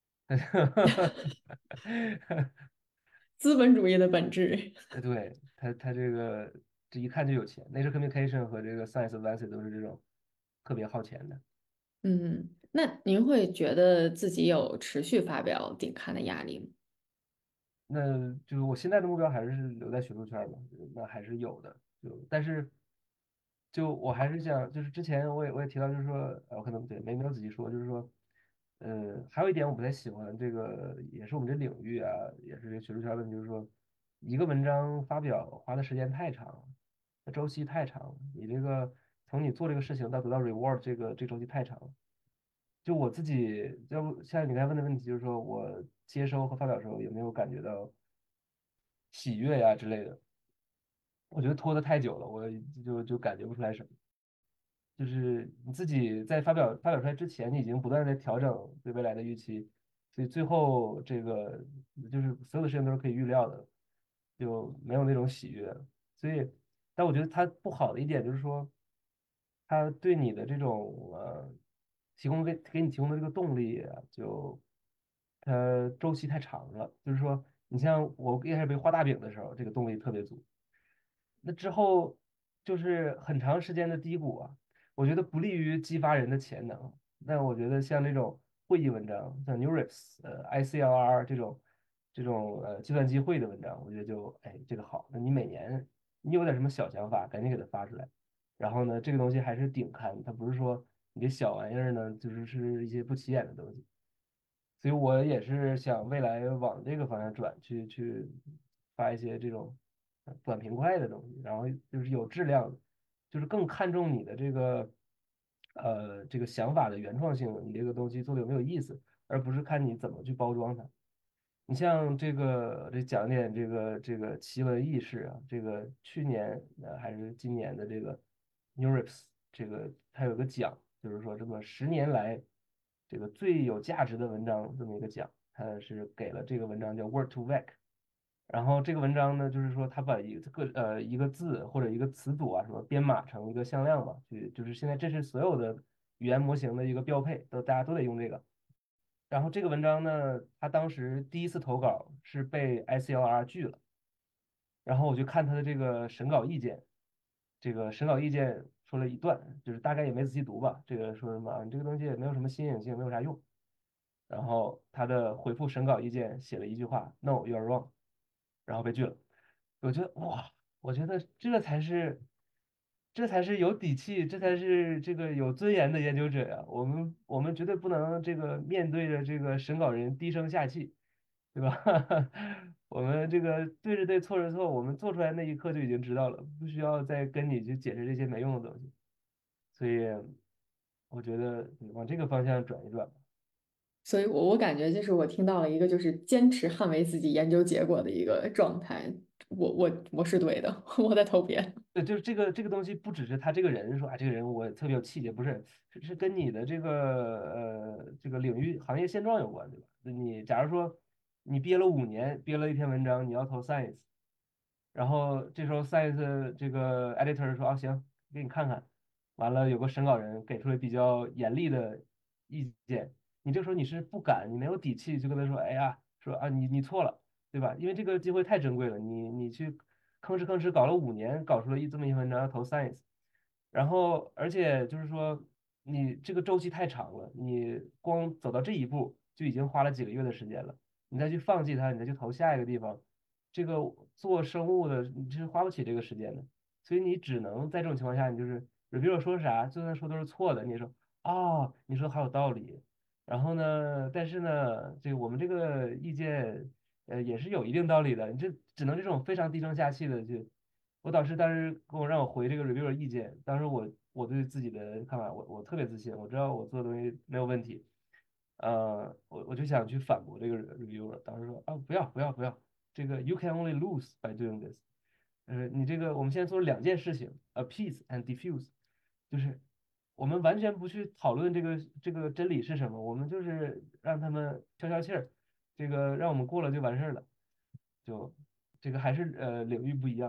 C: 资本主义的本质。
B: 呃，对，他他这个这一看就有钱，Nature Communication 和这个 Science Advances 都是这种特别耗钱的。
C: 嗯，那您会觉得自己有持续发表顶刊的压力吗？
B: 那就是我现在的目标还是留在学术圈儿嘛，那还是有的。就但是就我还是想，就是之前我也我也提到，就是说，呃，我可能对没没有仔细说，就是说，呃，还有一点我不太喜欢，这个也是我们这领域啊，也是这个学术圈儿问题，就是说，一个文章发表花的时间太长了，那周期太长了，你这个从你做这个事情到得到 reward 这个这周期太长了。就我自己，要不像你刚才问的问题，就是说我接收和发表的时候有没有感觉到喜悦呀之类的？我觉得拖得太久了，我就就感觉不出来什么。就是你自己在发表发表出来之前，你已经不断地在调整对未来的预期，所以最后这个就是所有的事情都是可以预料的，就没有那种喜悦。所以，但我觉得它不好的一点就是说，它对你的这种呃提供给给你提供的这个动力啊，就它周期太长了。就是说，你像我一开始被画大饼的时候，这个动力特别足。那之后就是很长时间的低谷啊，我觉得不利于激发人的潜能。那我觉得像这种会议文章，像 NeurIPS、呃 I C L R 这种这种呃计算机会的文章，我觉得就哎这个好。那你每年你有点什么小想法，赶紧给它发出来。然后呢，这个东西还是顶刊，它不是说你这小玩意儿呢，就是是一些不起眼的东西。所以我也是想未来往这个方向转，去去发一些这种呃短平快的东西，然后就是有质量的，就是更看重你的这个呃这个想法的原创性，你这个东西做的有没有意思，而不是看你怎么去包装它。你像这个，这讲点这个这个奇闻异事啊，这个去年呃还是今年的这个 NeurIPS 这个它有个奖，就是说这么十年来这个最有价值的文章这么一个奖，它是给了这个文章叫 Word to Vec。然后这个文章呢，就是说他把一个呃一个字或者一个词组啊什么编码成一个向量嘛，去就是现在这是所有的语言模型的一个标配，都大家都得用这个。然后这个文章呢，他当时第一次投稿是被 I C L R 拒了，然后我就看他的这个审稿意见，这个审稿意见说了一段，就是大概也没仔细读吧，这个说什么啊你这个东西也没有什么新颖性，没有啥用。然后他的回复审稿意见写了一句话：“No, you are wrong。”然后被拒了。我觉得哇，我觉得这才是，这才是有底气，这才是这个有尊严的研究者呀。我们我们绝对不能这个面对着这个审稿人低声下气，对吧？我们这个对是对，错是错，我们做出来那一刻就已经知道了，不需要再跟你去解释这些没用的东西。所以我觉得往这个方向转一转吧。
C: 所以我我感觉就是我听到了一个就是坚持捍卫自己研究结果的一个状态。我我我是对的，我在投别。
B: 对，就是这个这个东西，不只是他这个人说啊，这个人我特别有气节，不是，是是跟你的这个呃这个领域行业现状有关，对吧？你假如说你憋了五年，憋了一篇文章，你要投 Science，然后这时候 Science 这个 editor 说啊行，给你看看，完了有个审稿人给出了比较严厉的意见，你这时候你是不敢，你没有底气就跟他说，哎呀，说啊你你错了，对吧？因为这个机会太珍贵了，你你去吭哧吭哧搞了五年，搞出了一这么一篇文章要投 Science。然后而且就是说你这个周期太长了，你光走到这一步就已经花了几个月的时间了，你再去放弃它，你再去投下一个地方，这个做生物的你是花不起这个时间的，所以你只能在这种情况下，你就是 reviewer 说啥，就算说都是错的，你也说哦，你说好有道理，然后呢，但是呢，这个我们这个意见呃也是有一定道理的，你这只能这种非常低声下气的去。我导师当时跟我让我回这个 reviewer 意见，当时我我对自己的看法，我我特别自信，我知道我做的东西没有问题，呃，我我就想去反驳这个 reviewer，当时说啊不要不要不要，这个 you can only lose by doing this，呃，你这个我们现在做了两件事情，appease and diffuse，就是我们完全不去讨论这个这个真理是什么，我们就是让他们消消气儿，这个让我们过了就完事儿了，就这个还是呃领域不一样。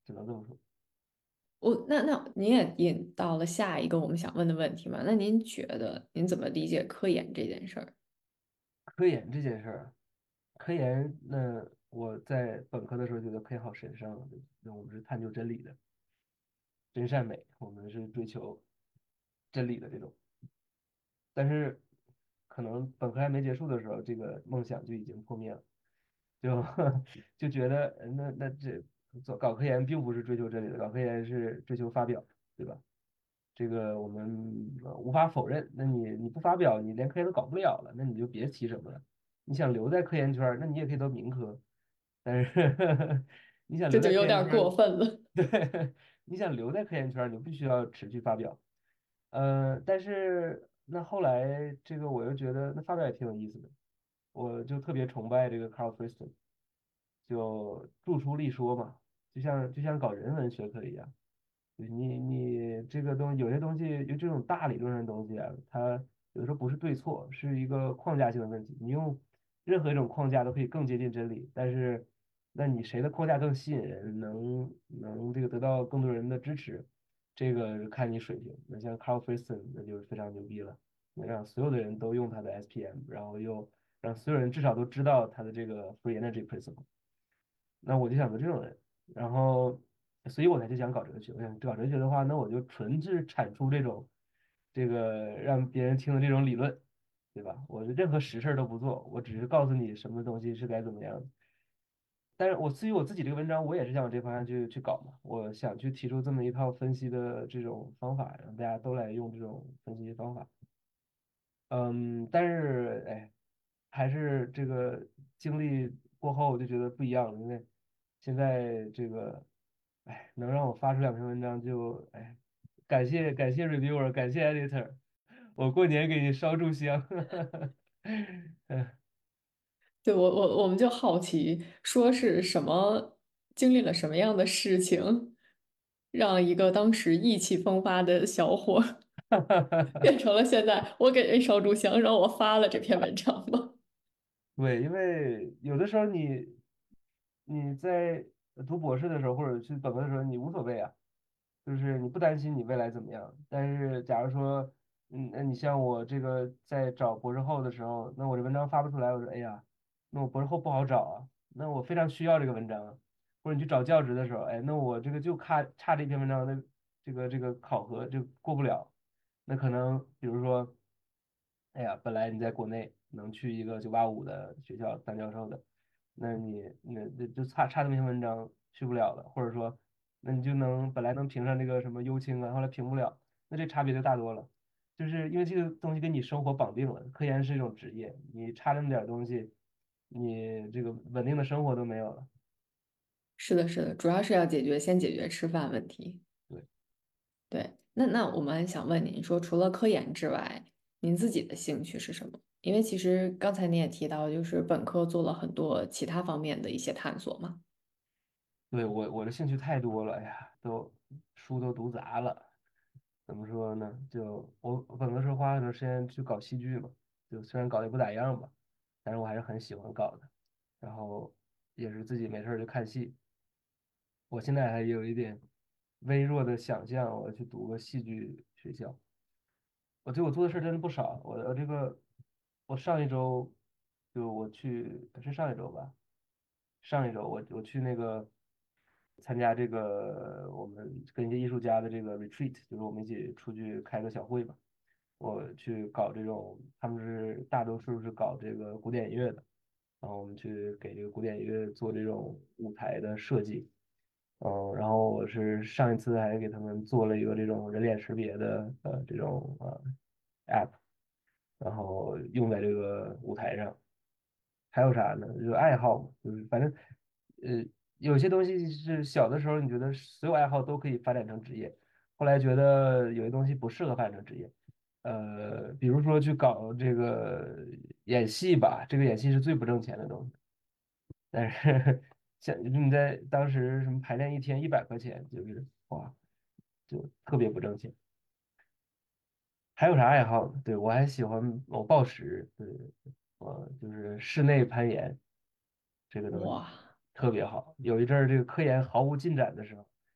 B: 只能这么说。
C: 我那那您也引到了下一个我们想问的问题嘛？那您觉得您怎么理解科研这件事儿？
B: 科研这件事儿，科研那我在本科的时候觉得科研好神圣啊，对吧？那我们是探究真理的，真善美，我们是追求真理的这种。但是可能本科还没结束的时候，这个梦想就已经破灭了，就就觉得呃那那这做搞科研并不是追求真理的，搞科研是追求发表，对吧？这个我们呃无法否认。那你你不发表，你连科研都搞不了了，那你就别提什么了。你想留在科研圈儿，那你也可以得民科，但是你想
C: 这
B: 留在科
C: 就有点儿
B: 研圈儿，
C: 过分了。
B: 对，你想留在科研圈儿，你必须要持续发表。呃，但是那后来这个我又觉得那发表也挺有意思的，我就特别崇拜这个 Carl Friston，就著书立说嘛，就像就像搞人文学科一样。对你你这个东西，有些东西，有这种大理论上的东西啊，它有的时候不是对错，是一个框架性的问题。你用任何一种框架都可以更接近真理，但是，那你谁的框架更吸引人，能能这个得到更多人的支持，这个是看你水平。那像 Carl Friston 那就是非常牛逼了，能让所有的人都用他的 S P M，然后又让所有人至少都知道他的这个 Free Energy Principle。那我就想做这种人，然后，所以我才就想搞哲学。我想搞哲学的话，那我就纯是产出这种，这个让别人听的这种理论，对吧？我任何实事儿都不做，我只是告诉你什么东西是该怎么样的。但是我至于我自己这个文章，我也是想往这方向去去搞嘛。我想去提出这么一套分析的这种方法，让大家都来用这种分析方法。嗯，但是哎，还是这个经历过后，我就觉得不一样了，因为现在这个，哎，能让我发出两篇文章就，哎，感谢感谢 reviewer，感谢 editor，我过年给你烧炷香。嗯，
C: 对，我我我们就好奇，说是什么经历了什么样的事情，让一个当时意气风发的小伙儿变成了现在我给人烧炷香，让我发了这篇文章吗？
B: 对，因为有的时候你你在读博士的时候，或者去本科的时候，你无所谓啊，就是你不担心你未来怎么样。但是假如说，嗯，那你像我这个在找博士后的时候，那我这文章发不出来，我说，哎呀，那我博士后不好找啊，那我非常需要这个文章啊。或者你去找教职的时候，哎，那我这个就差差这篇文章的这个这个考核就过不了。那可能比如说。哎呀，本来你在国内能去一个九八五的学校当教授的，那你那那就差差那么篇文章去不了了，或者说，那你就能本来能评上这个什么优青啊，后来评不了，那这差别就大多了。就是因为这个东西跟你生活绑定了，科研是一种职业，你差那么点儿东西，你这个稳定的生活都没有了。
C: 是的，是的，主要是要解决先解决吃饭问题。
B: 对。
C: 对，那那我们想问您说，除了科研之外，您自己的兴趣是什么？因为其实刚才您也提到，就是本科做了很多其他方面的一些探索嘛。
B: 对，我我的兴趣太多了，哎呀，都书都读杂了。怎么说呢？就我我本科时候花很多时间去搞戏剧嘛，就虽然搞得也不咋样吧，但是我还是很喜欢搞的。然后也是自己没事儿就看戏。我现在还有一点微弱的想象，我要去读个戏剧学校。我觉得我做的事儿真的不少。我我这个，我上一周就我去是上一周吧，上一周我我去那个参加这个我们跟一些艺术家的这个 retreat，就是我们一起出去开个小会吧。我去搞这种，他们是大多数是搞这个古典音乐的，然后我们去给这个古典音乐做这种舞台的设计。嗯，然后我是上一次还给他们做了一个这种人脸识别的呃这种呃 app，然后用在这个舞台上。还有啥呢？就是爱好嘛，就是反正呃有些东西是小的时候你觉得所有爱好都可以发展成职业，后来觉得有些东西不适合发展成职业。呃，比如说去搞这个演戏吧，这个演戏是最不挣钱的东西。但是像你在当时什么排练一天一百块钱，就是哇，就特别不挣钱。还有啥爱好呢？对，我还喜欢我暴食，对，我就是室内攀岩这个东西
C: 哇，
B: 特别好。有一阵儿这个科研毫无进展的时候，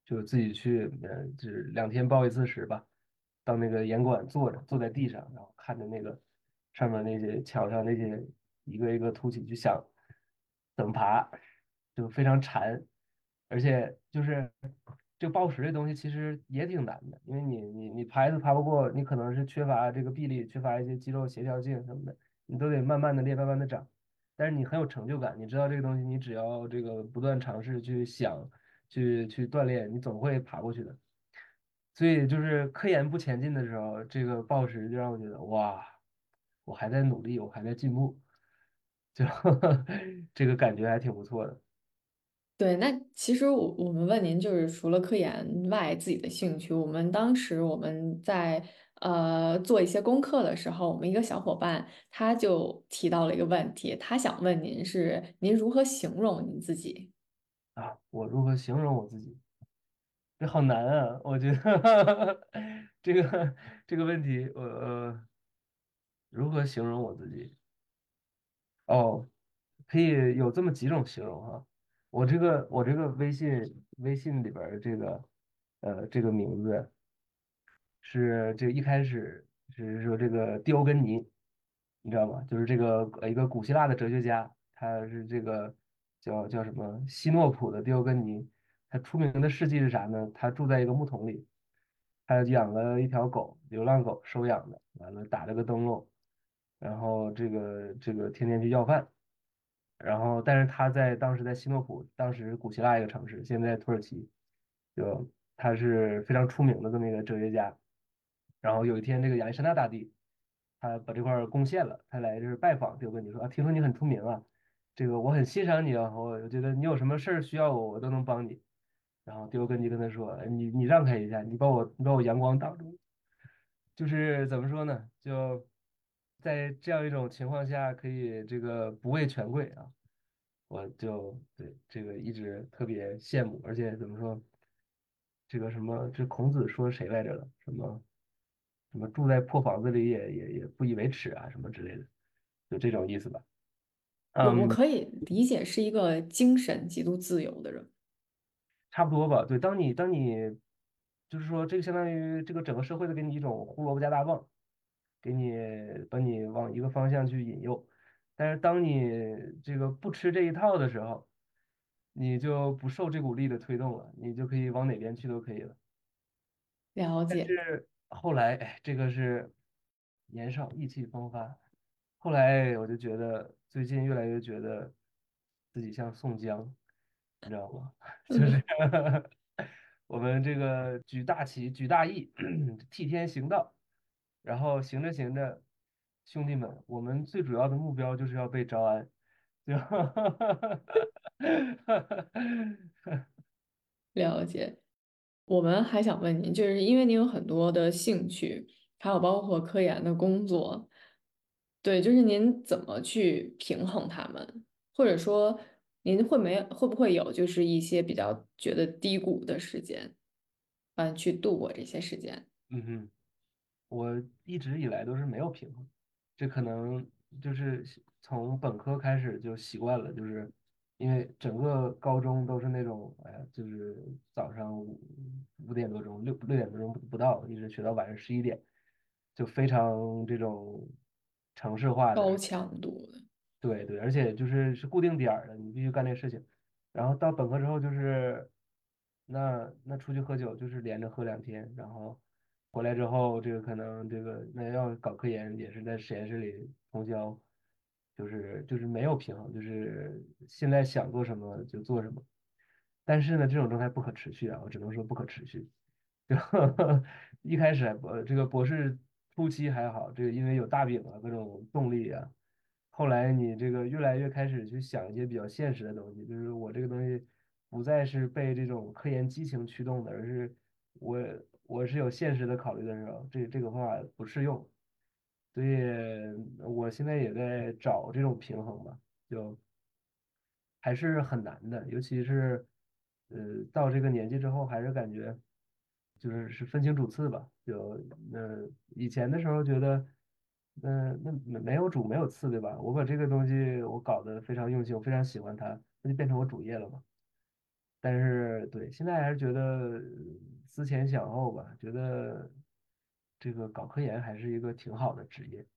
B: 就自己去，呃，就是两天报一次时吧，到那个严馆坐着，坐在地上，然后看着那个上面那些墙上那些一个一个凸起，就想怎么爬，就非常馋，而且就是这个抱石这东西其实也挺难的，因为你你你爬一次爬不过，你可能是缺乏这个臂力，缺乏一些肌肉协调性什么的，你都得慢慢的练，慢慢的长。但是你很有成就感，你知道这个东西，你只要这个不断尝试去想，去去锻炼，你总会爬过去的。所以就是科研不前进的时候，这个暴食就让我觉得哇，我还在努力，我还在进步，就这个感觉还挺不错的。
C: 对，那其实我我们问您，就是除了科研外自己的兴趣，我们当时我们在呃做一些功课的时候，我们一个小伙伴他就提到了一个问题，他想问您是您如何形容您自己？
B: 啊！我如何形容我自己？这好难啊！我觉得这个这个问题，我呃，如何形容我自己？哦，可以有这么几种形容哈。我这个我这个微信微信里边儿的这个呃这个名字是这一开始是说这个狄欧根尼，你知道吗？就是这个呃一个古希腊的哲学家，他是这个叫叫什么希诺普的狄欧根尼。他出名的事迹是啥呢？他住在一个木桶里，他养了一条狗，流浪狗收养的，完了打了个灯笼，然后这个这个天天去要饭。然后但是他在当时在希诺普，当时古希腊一个城市，现在土耳其，就他是非常出名的这么一个哲学家。然后有一天，这个亚历山大大帝，他把这块儿攻陷了，他来这儿拜访丢根尼说啊，听说你很出名啊，这个我很欣赏你啊，我觉得你有什么事儿需要我，我都能帮你。然后丢根尼跟他说，哎你你让开一下，你把我你把我阳光挡住。就是怎么说呢？就在这样一种情况下，可以这个不畏权贵啊，我就对这个一直特别羡慕，而且怎么说，这个什么，这孔子说谁来着了？什么什么住在破房子里也也也不以为耻啊，什么之类的，就这种意思吧。嗯，
C: 我我可以理解是一个精神极度自由的人。
B: 差不多吧。对，当你当你就是说，这个相当于这个整个社会的给你一种胡萝卜加大棒，给你把你往一个方向去引诱。但是当你这个不吃这一套的时候，你就不受这股力的推动了，你就可以往哪边去都可以了。
C: 了解。
B: 是后来，哎，这个是年少意气风发。后来我就觉得，最近越来越觉得自己像宋江，你知道吗？就是我们这个举大旗、举大义、替天行道，然后行着行着，兄弟们，我们最主要的目标就是要被招安，就
C: 了解。我们还想问您，就是因为您有很多的兴趣，还有包括科研的工作，对，就是您怎么去平衡他们，或者说您会没会不会有就是一些比较觉得低谷的时间，嗯，去度过这些时间？
B: 嗯哼。我一直以来都是没有平衡，这可能就是习从本科开始就习惯了，就是因为整个高中都是那种，哎呀，就是早上五五点多钟，六六点多钟不不到，一直学到晚上十一点，就非常这种城市化
C: 高
B: 的。
C: 强度的。
B: 对对，而且就是是固定点儿的，你必须干这个事情。然后到本科之后就是，那那出去喝酒就是连着喝两天，然后回来之后，这个可能这个那要搞科研也是在实验室里通宵，就是就是没有平衡，就是现在想做什么就做什么。但是呢，这种状态不可持续啊，我只能说不可持续。就一开始还博这个博士初期还好，这个因为有大饼啊，各种动力啊。后来你这个越来越开始去想一些比较现实的东西，就是我这个东西不再是被这种科研激情驱动的，而是我我是有现实的考虑的时候，这这个方法不适用。所以我现在也在找这种平衡吧，就还是很难的，尤其是呃到这个年纪之后，还是感觉就是是分清主次吧。就呃以前的时候觉得，嗯、那没没有主没有次，对吧？我把这个东西我搞得非常用心，我非常喜欢它，那就变成我主业了嘛。 但是对，现在还是觉得思前想后吧，觉得这个搞科研还是一个挺好的职业。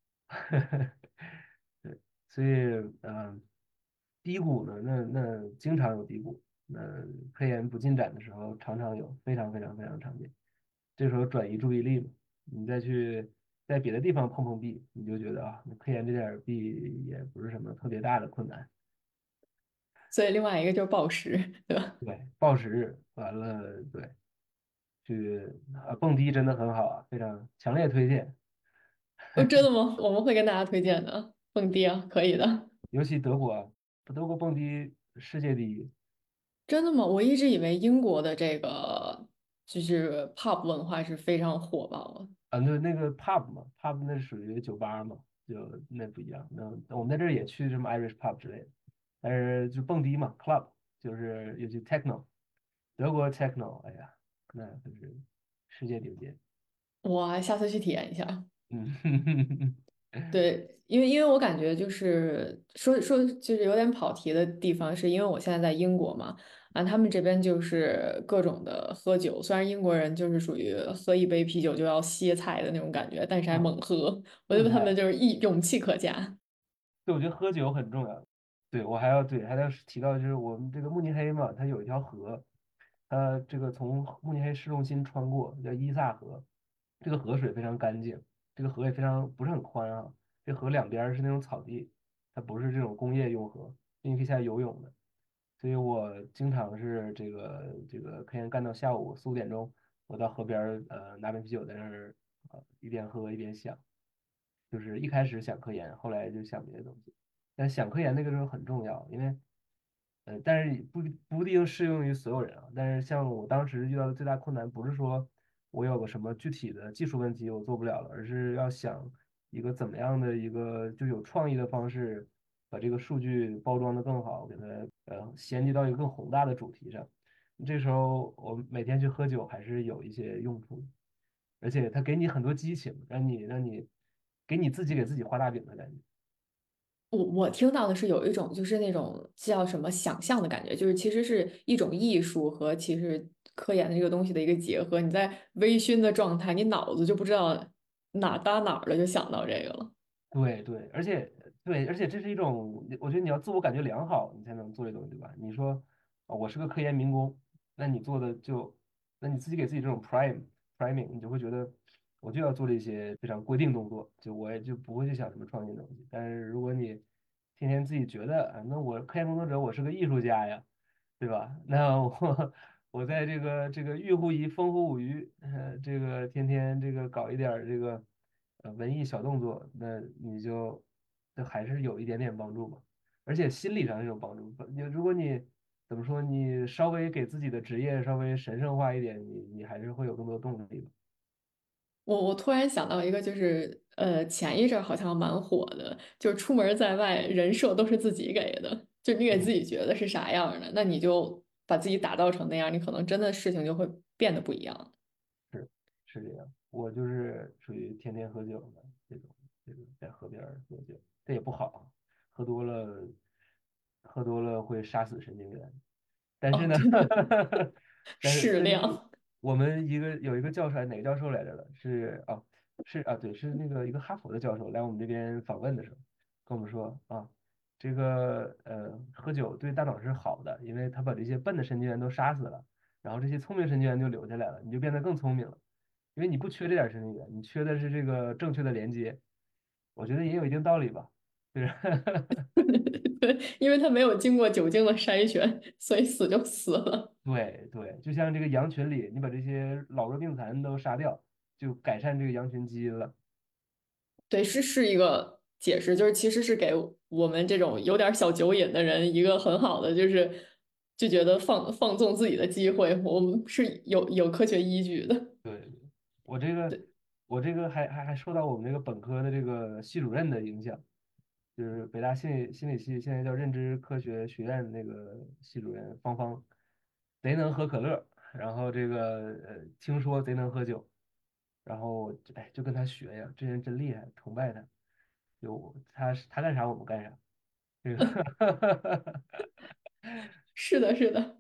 B: 对，所以嗯、呃低谷呢，那那经常有低谷，那科研不进展的时候，常常有，非常非常非常常见。这时候转移注意力嘛，你再去在别的地方碰碰壁，你就觉得啊，那科研这点儿壁也不是什么特别大的困难。
C: 所以另外一个就是暴食，对吧？
B: 对，暴食日完了，对，去啊蹦迪真的很好啊，非常强烈推荐。
C: 哦，真的吗？我们会跟大家推荐的，蹦迪啊，可以的。
B: 尤其德国啊，德国蹦迪世界第一。
C: 真的吗？我一直以为英国的这个就是 pub 文化是非常火爆的。
B: 啊，那那个 pub 嘛，pub 那是属于酒吧嘛，就那不一样。那我们在这儿也去什么 Irish pub 之类的，但是就蹦迪嘛，club 就是尤其 techno，德国 techno，哎呀，那可是世界顶尖。
C: 我下次去体验一下。
B: 嗯，
C: 对，因为因为我感觉就是说说就是有点跑题的地方，是因为我现在在英国嘛，啊，他们这边就是各种的喝酒，虽然英国人就是属于喝一杯啤酒就要歇菜的那种感觉，但是还
B: 嗯，
C: 猛喝，我觉得他们
B: 厉害。
C: 就是一勇气可嘉。
B: 对，我觉得喝酒很重要。对，我还要对，还要提到就是我们这个慕尼黑嘛，它有一条河，它这个从慕尼黑市中心穿过，叫伊萨河。这个河水非常干净，这个河也非常不是很宽啊。这河两边儿是那种草地，它不是这种工业用河，你可以下去游泳的。所以我经常是这个这个科研干到下午四五点钟，我到河边儿呃拿瓶啤酒在那儿呃一边喝一边想。就是一开始想科研，后来就想别的东西。但想科研那个时候很重要，因为呃，但是不不一定适用于所有人啊。但是像我当时遇到的最大困难，不是说我有个什么具体的技术问题我做不了了，而是要想一个怎么样的一个就有创意的方式，把这个数据包装的更好，给它呃衔接到一个更宏大的主题上。这时候我每天去喝酒还是有一些用处的，而且它给你很多激情，让你让你给你自己给自己画大饼的感觉。
C: 我我听到的是有一种就是那种叫什么想象的感觉，就是其实是一种艺术和其实科研的这个东西的一个结合。你在微醺的状态，你脑子就不知道哪搭哪儿了，就想到这个了。
B: 对对，而且对，而且这是一种，我觉得你要自我感觉良好，你才能做这东西，对吧？你说啊，我是个科研民工，那你做的就，那你自己给自己这种 prime priming，你就会觉得我就要做这些非常规定动作，就我也就不会去想什么创新的东西。但是如果你天天自己觉得啊，那我科研工作者，我是个艺术家呀，对吧？那我我在这个这个玉乎仪风乎舞鱼，呃，这个天天这个搞一点儿这个呃文艺小动作，那你就这还是有一点点帮助吧，而且心理上是有帮助。你如果你怎么说，你稍微给自己的职业稍微神圣化一点，你你还是会有更多动力的。
C: 我我突然想到一个，就是呃，前一阵儿好像蛮火的，就是出门在外人设都是自己给的，就你给自
B: 嗯，
C: 己觉得是啥样儿的，那你就把自己打造成那样，你可能真的事情就会变得不一样。
B: 是是这样，我就是属于天天喝酒的这种，这个在河边儿喝酒，这也不好啊，喝多了喝多了会杀死神经元。但是
C: 哦，
B: 呢，
C: 对对，
B: 但是
C: 适
B: 但是
C: 量。
B: 我们一个有一个教授，哪个教授来着了？是啊，是啊，对，是那个一个哈佛的教授来我们这边访问的时候，跟我们说啊，这个呃喝酒对大脑是好的，因为他把这些笨的神经元都杀死了，然后这些聪明神经元就留下来了，你就变得更聪明了，因为你不缺这点神经元，你缺的是这个正确的连接。我觉得也有一定道理吧，就是。
C: 对，因为他没有经过酒精的筛选，所以死就死了。
B: 对对，就像这个羊群里，你把这些老弱病残都杀掉，就改善这个羊群基因了。
C: 对，是是一个解释，就是其实是给我们这种有点儿小酒瘾的人一个很好的，就是就觉得放放纵自己的机会，我们是有有科学依据的。
B: 对，我这个我这个还还还受到我们这个本科的这个系主任的影响，就是北大心理心理系现在叫认知科学学院那个系主任芳芳，贼能喝可乐，然后这个呃听说贼能喝酒，然后哎就跟他学呀，这人真厉害，崇拜他，就他他干啥我们干啥，这个。
C: 是的，是的。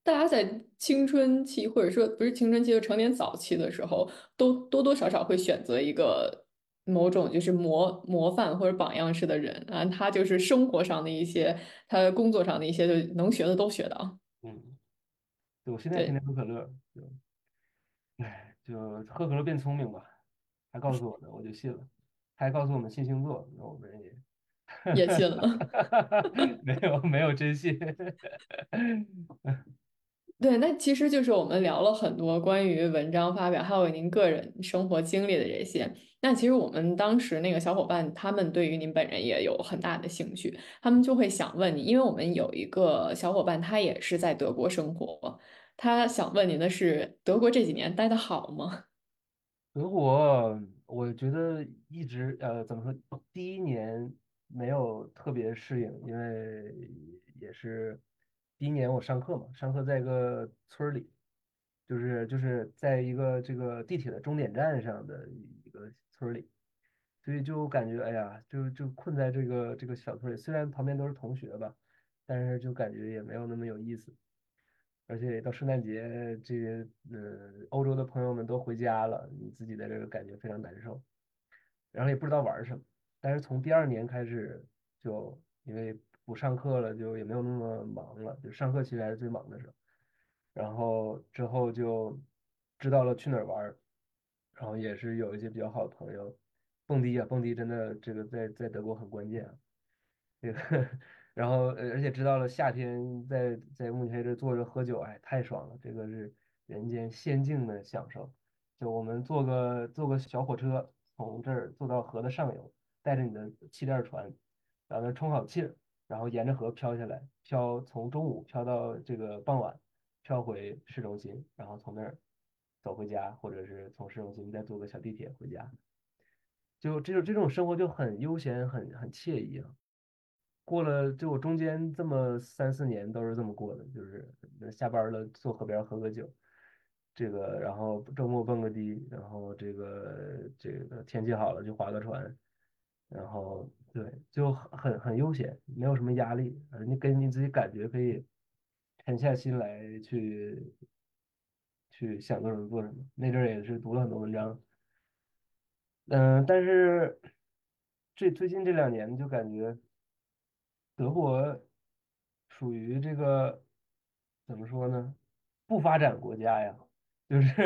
C: 大家在青春期，或者说不是青春期，就成年早期的时候，都多多少少会选择一个某种就是模模范或者榜样式的人啊，他就是生活上的一些，他工作上的一些，就能学的都学到。
B: 嗯，对，我现在天
C: 对，
B: 天喝可乐，就哎，就喝可乐变聪明吧，他告诉我的，我就信了。他还告诉我们信星座，那我们也
C: 也信了。
B: 没有没有真信。
C: 对，那其实就是我们聊了很多关于文章发表，还有您个人生活经历的这些。那其实我们当时那个小伙伴，他们对于您本人也有很大的兴趣，他们就会想问你，因为我们有一个小伙伴，他也是在德国生活，他想问您的是，德国这几年待得好吗？
B: 德国，我觉得一直呃怎么说，第一年没有特别适应，因为也是第一年我上课嘛，上课在一个村儿里，就是就是在一个这个地铁的终点站上的一个村儿里，所以就感觉哎呀，就就困在这个这个小村里，虽然旁边都是同学吧，但是就感觉也没有那么有意思。而且到圣诞节，这些呃欧洲的朋友们都回家了，你自己在这个感觉非常难受，然后也不知道玩什么。但是从第二年开始，就因为不上课了，就也没有那么忙了，就上课其实还是最忙的时候。然后之后就知道了去哪儿玩儿，然后也是有一些比较好的朋友，蹦迪啊，蹦迪真的这个在在德国很关键啊。这个，然后呃，而且知道了夏天在在慕尼黑这坐着喝酒，哎，太爽了，这个是人间仙境的享受。就我们坐个坐个小火车，从这儿坐到河的上游，带着你的气垫船，然后那充好气儿，然后沿着河飘下来，飘从中午飘到这个傍晚，飘回市中心，然后从那儿走回家，或者是从市中心再坐个小地铁回家。就这种这种生活就很悠闲，很很惬意啊。过了，就我中间这么三四年都是这么过的，就是呃下班了坐河边喝个酒，这个然后周末蹦个迪，然后这个这个天气好了就划个船，然后对，就很很悠闲，没有什么压力，呃你跟你自己感觉可以沉下心来去去想做什么做什么。那阵儿也是读了很多文章，嗯，但是这最近这两年就感觉。德国属于这个怎么说呢？不发展国家呀，就是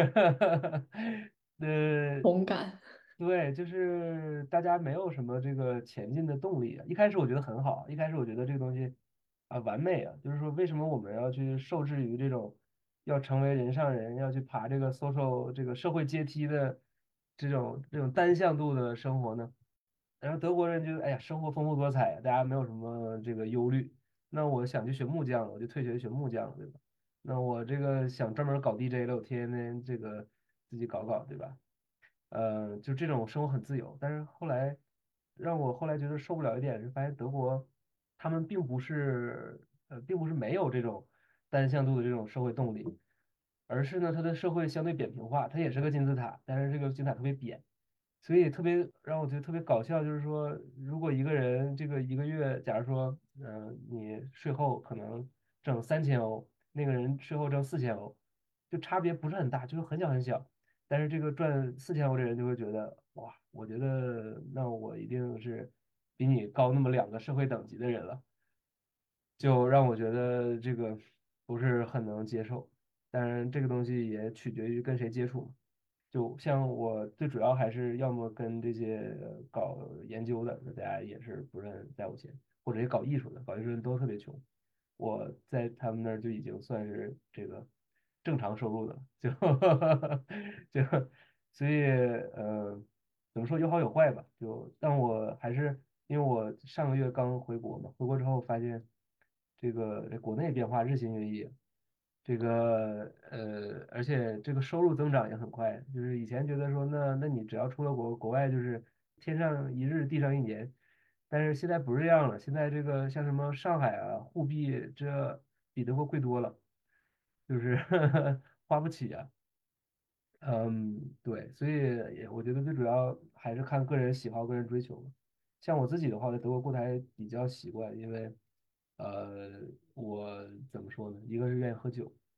B: 呃，
C: 同感。
B: 对，就是大家没有什么这个前进的动力啊。一开始我觉得很好，一开始我觉得这个东西啊完美啊，就是说为什么我们要去受制于这种要成为人上人，要去爬这个 social 这个社会阶梯的这种这种单向度的生活呢？然后德国人就哎呀，生活丰富多彩，大家没有什么这个忧虑。那我想去学木匠了，我就退学学木匠了，对吧？那我这个想专门搞 D J 了，我天天这个自己搞搞，对吧？呃，就这种生活很自由。但是后来让我后来觉得受不了一点是，发现德国他们并不是呃，并不是没有这种单向度的这种社会动力，而是呢，它的社会相对扁平化，它也是个金字塔，但是这个金字塔特别扁。所以特别让我觉得特别搞笑，就是说，如果一个人这个一个月，假如说，嗯、你税后可能挣三千欧，那个人税后挣四千欧，就差别不是很大，就是很小很小。但是这个赚四千欧的人就会觉得，哇，我觉得那我一定是比你高那么两个社会等级的人了。就让我觉得这个不是很能接受。当然，这个东西也取决于跟谁接触嘛。就像我最主要还是要么跟这些呃搞研究的，那大家也是不认在乎钱，或者也搞艺术的，搞艺术的人都特别穷。我在他们那儿就已经算是这个正常收入的了，就就所以呃，怎么说有好有坏吧。就但我还是因为我上个月刚回国嘛，回国之后发现这个这国内变化日新月异，这个呃，而且这个收入增长也很快，就是以前觉得说那那你只要出了国，国外就是天上一日，地上一年，但是现在不是这样了，现在这个像什么上海啊，货币这比德国贵多了，就是花不起啊。嗯，对，所以也我觉得最主要还是看个人喜好、个人追求吧。像我自己的话，在德国过得还比较习惯，因为呃，我怎么说呢？一个是愿意喝酒，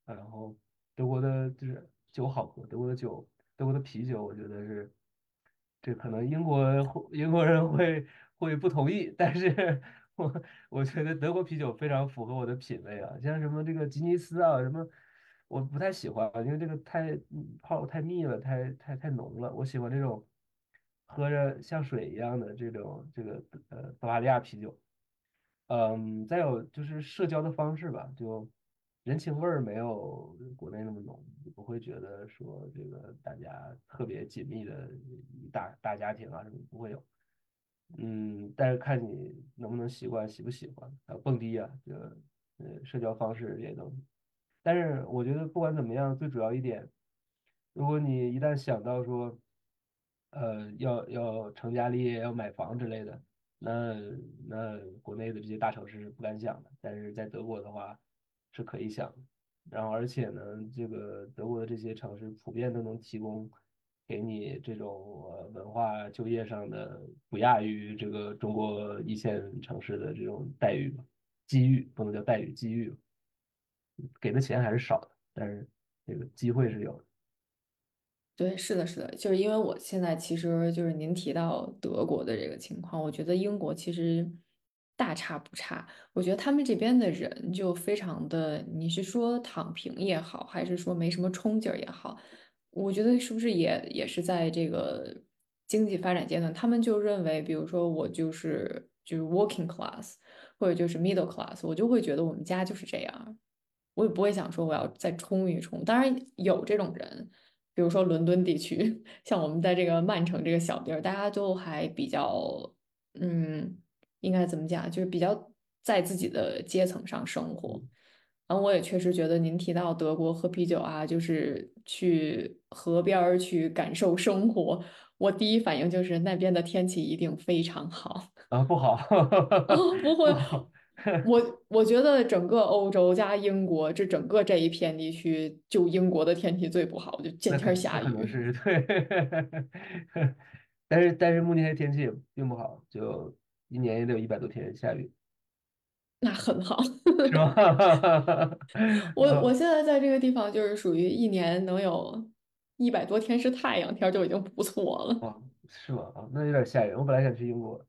B: 啊然后德国的就是酒好喝，德国的酒，德国的啤酒，我觉得是这可能英国会英国人会会不同意，但是我我觉得德国啤酒非常符合我的品味啊，像什么这个吉尼斯啊，什么我不太喜欢，因为这个太嗯泡太密了，太太太浓了，我喜欢这种喝着像水一样的这种这个呃巴伐利亚啤酒。嗯，再有就是社交的方式吧，就人情味儿没有国内那么浓，你不会觉得说这个大家特别紧密的一大大家庭啊什么不会有。嗯，但是看你能不能习惯，喜不喜欢，还有蹦迪啊，这个呃社交方式这些东西。但是我觉得不管怎么样，最主要一点，如果你一旦想到说，呃，要要成家立业，要买房之类的，那那国内的这些大城市是不敢想的，但是在德国的话是可以想的。然后而且呢，这个德国的这些城市普遍都能提供给你这种呃文化就业上的不亚于这个中国一线城市的这种待遇吧，机遇不能叫待遇，机遇吧，给的钱还是少的，但是这个机会是有的。
C: 对，是的，是的，就是因为我现在其实就是您提到德国的这个情况，我觉得英国其实大差不差。我觉得他们这边的人就非常的，你是说躺平也好，还是说没什么冲劲儿也好，我觉得是不是也也是在这个经济发展阶段，他们就认为，比如说我就是就是 working class 或者就是 middle class，我就会觉得我们家就是这样。我也不会想说我要再冲一冲。当然有这种人，比如说伦敦地区，像我们在这个曼城这个小地儿，大家都还比较，嗯，应该怎么讲，就是比较在自己的阶层上生活。
B: 嗯，
C: 然后我也确实觉得您提到德国喝啤酒啊，就是去河边儿去感受生活，我第一反应就是那边的天气一定非常好。
B: 啊，不好，
C: 哦，不会，
B: 不好，
C: 我我觉得整个欧洲加英国，这整个这一片地区，就英国的天气最不好，就见天儿
B: 那可那
C: 下雨。
B: 可能是对，但是但是慕尼黑天气也并不好，就一年也得有一百多天下雨，
C: 那很好。
B: 是吗？
C: 我我
B: 啊，
C: 现在在这个地方，就是属于一年能有一百多天是太阳天儿就已经不错了。
B: 哇，是吗？啊，那有点吓人。我本来想去英国，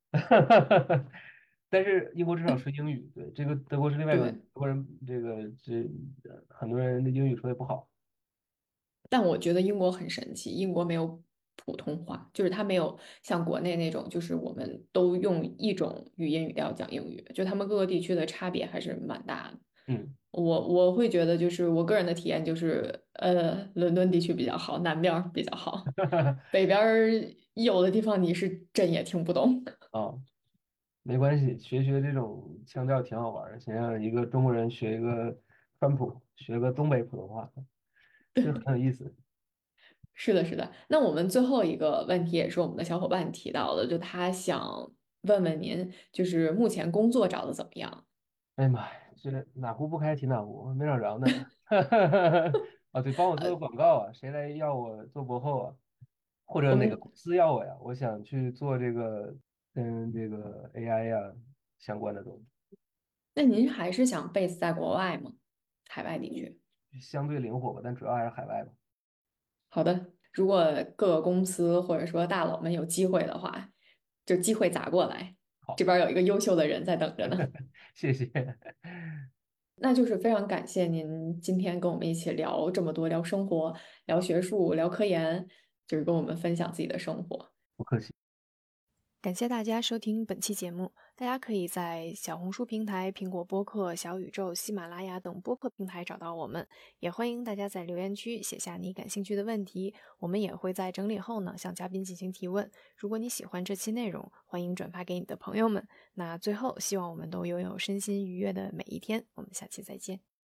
B: 但是英国至少说英语，对，这个德国是另外一个，德
C: 对，
B: 国人这个这呃很多人的英语说的不好。
C: 但我觉得英国很神奇，英国没有普通话，就是它没有像国内那种，就是我们都用一种语音语调讲英语，就他们各个地区的差别还是蛮大的。
B: 嗯，
C: 我我会觉得，就是我个人的体验就是，呃，伦敦地区比较好，南边儿比较好，北边儿有的地方你是真也听不懂。
B: 啊，没关系，学学这种腔调挺好玩儿的，想让一个中国人学一个川普，学个东北普通话，这很有意思。
C: 是的，是的。那我们最后一个问题也是我们的小伙伴提到的，就他想问问您，就是目前工作找的怎么样？
B: 哎呀妈呀，这哪壶不开提哪壶，没找着呢。啊，对，帮我做个广告啊，谁来要我做博后啊？或者
C: 我们，
B: 哪个公司要我呀？我想去做这个跟这个 A I 呀相关的东
C: 那您还是想 base 在国外吗？海外地区？
B: 西，相对灵活吧，但主要还是海外吧。
C: 好的，如果各个公司或者说大佬们有机会的话，就机会砸过来，
B: 好，
C: 这边儿有一个优秀的人在等着呢。
B: 谢谢。
C: 那就是非常感谢您今天跟我们一起聊这么多，聊生活，聊学术，聊科研，就是跟我们分享自己的生活。
B: 不客气。
A: 感谢大家收听本期节目。大家可以在小红书平台、苹果播客、小宇宙、喜马拉雅等播客平台找到我们。也欢迎大家在留言区写下你感兴趣的问题，我们也会在整理后呢向嘉宾进行提问。如果你喜欢这期内容，欢迎转发给你的朋友们。那最后，希望我们都拥有身心愉悦的每一天。我们下期再见。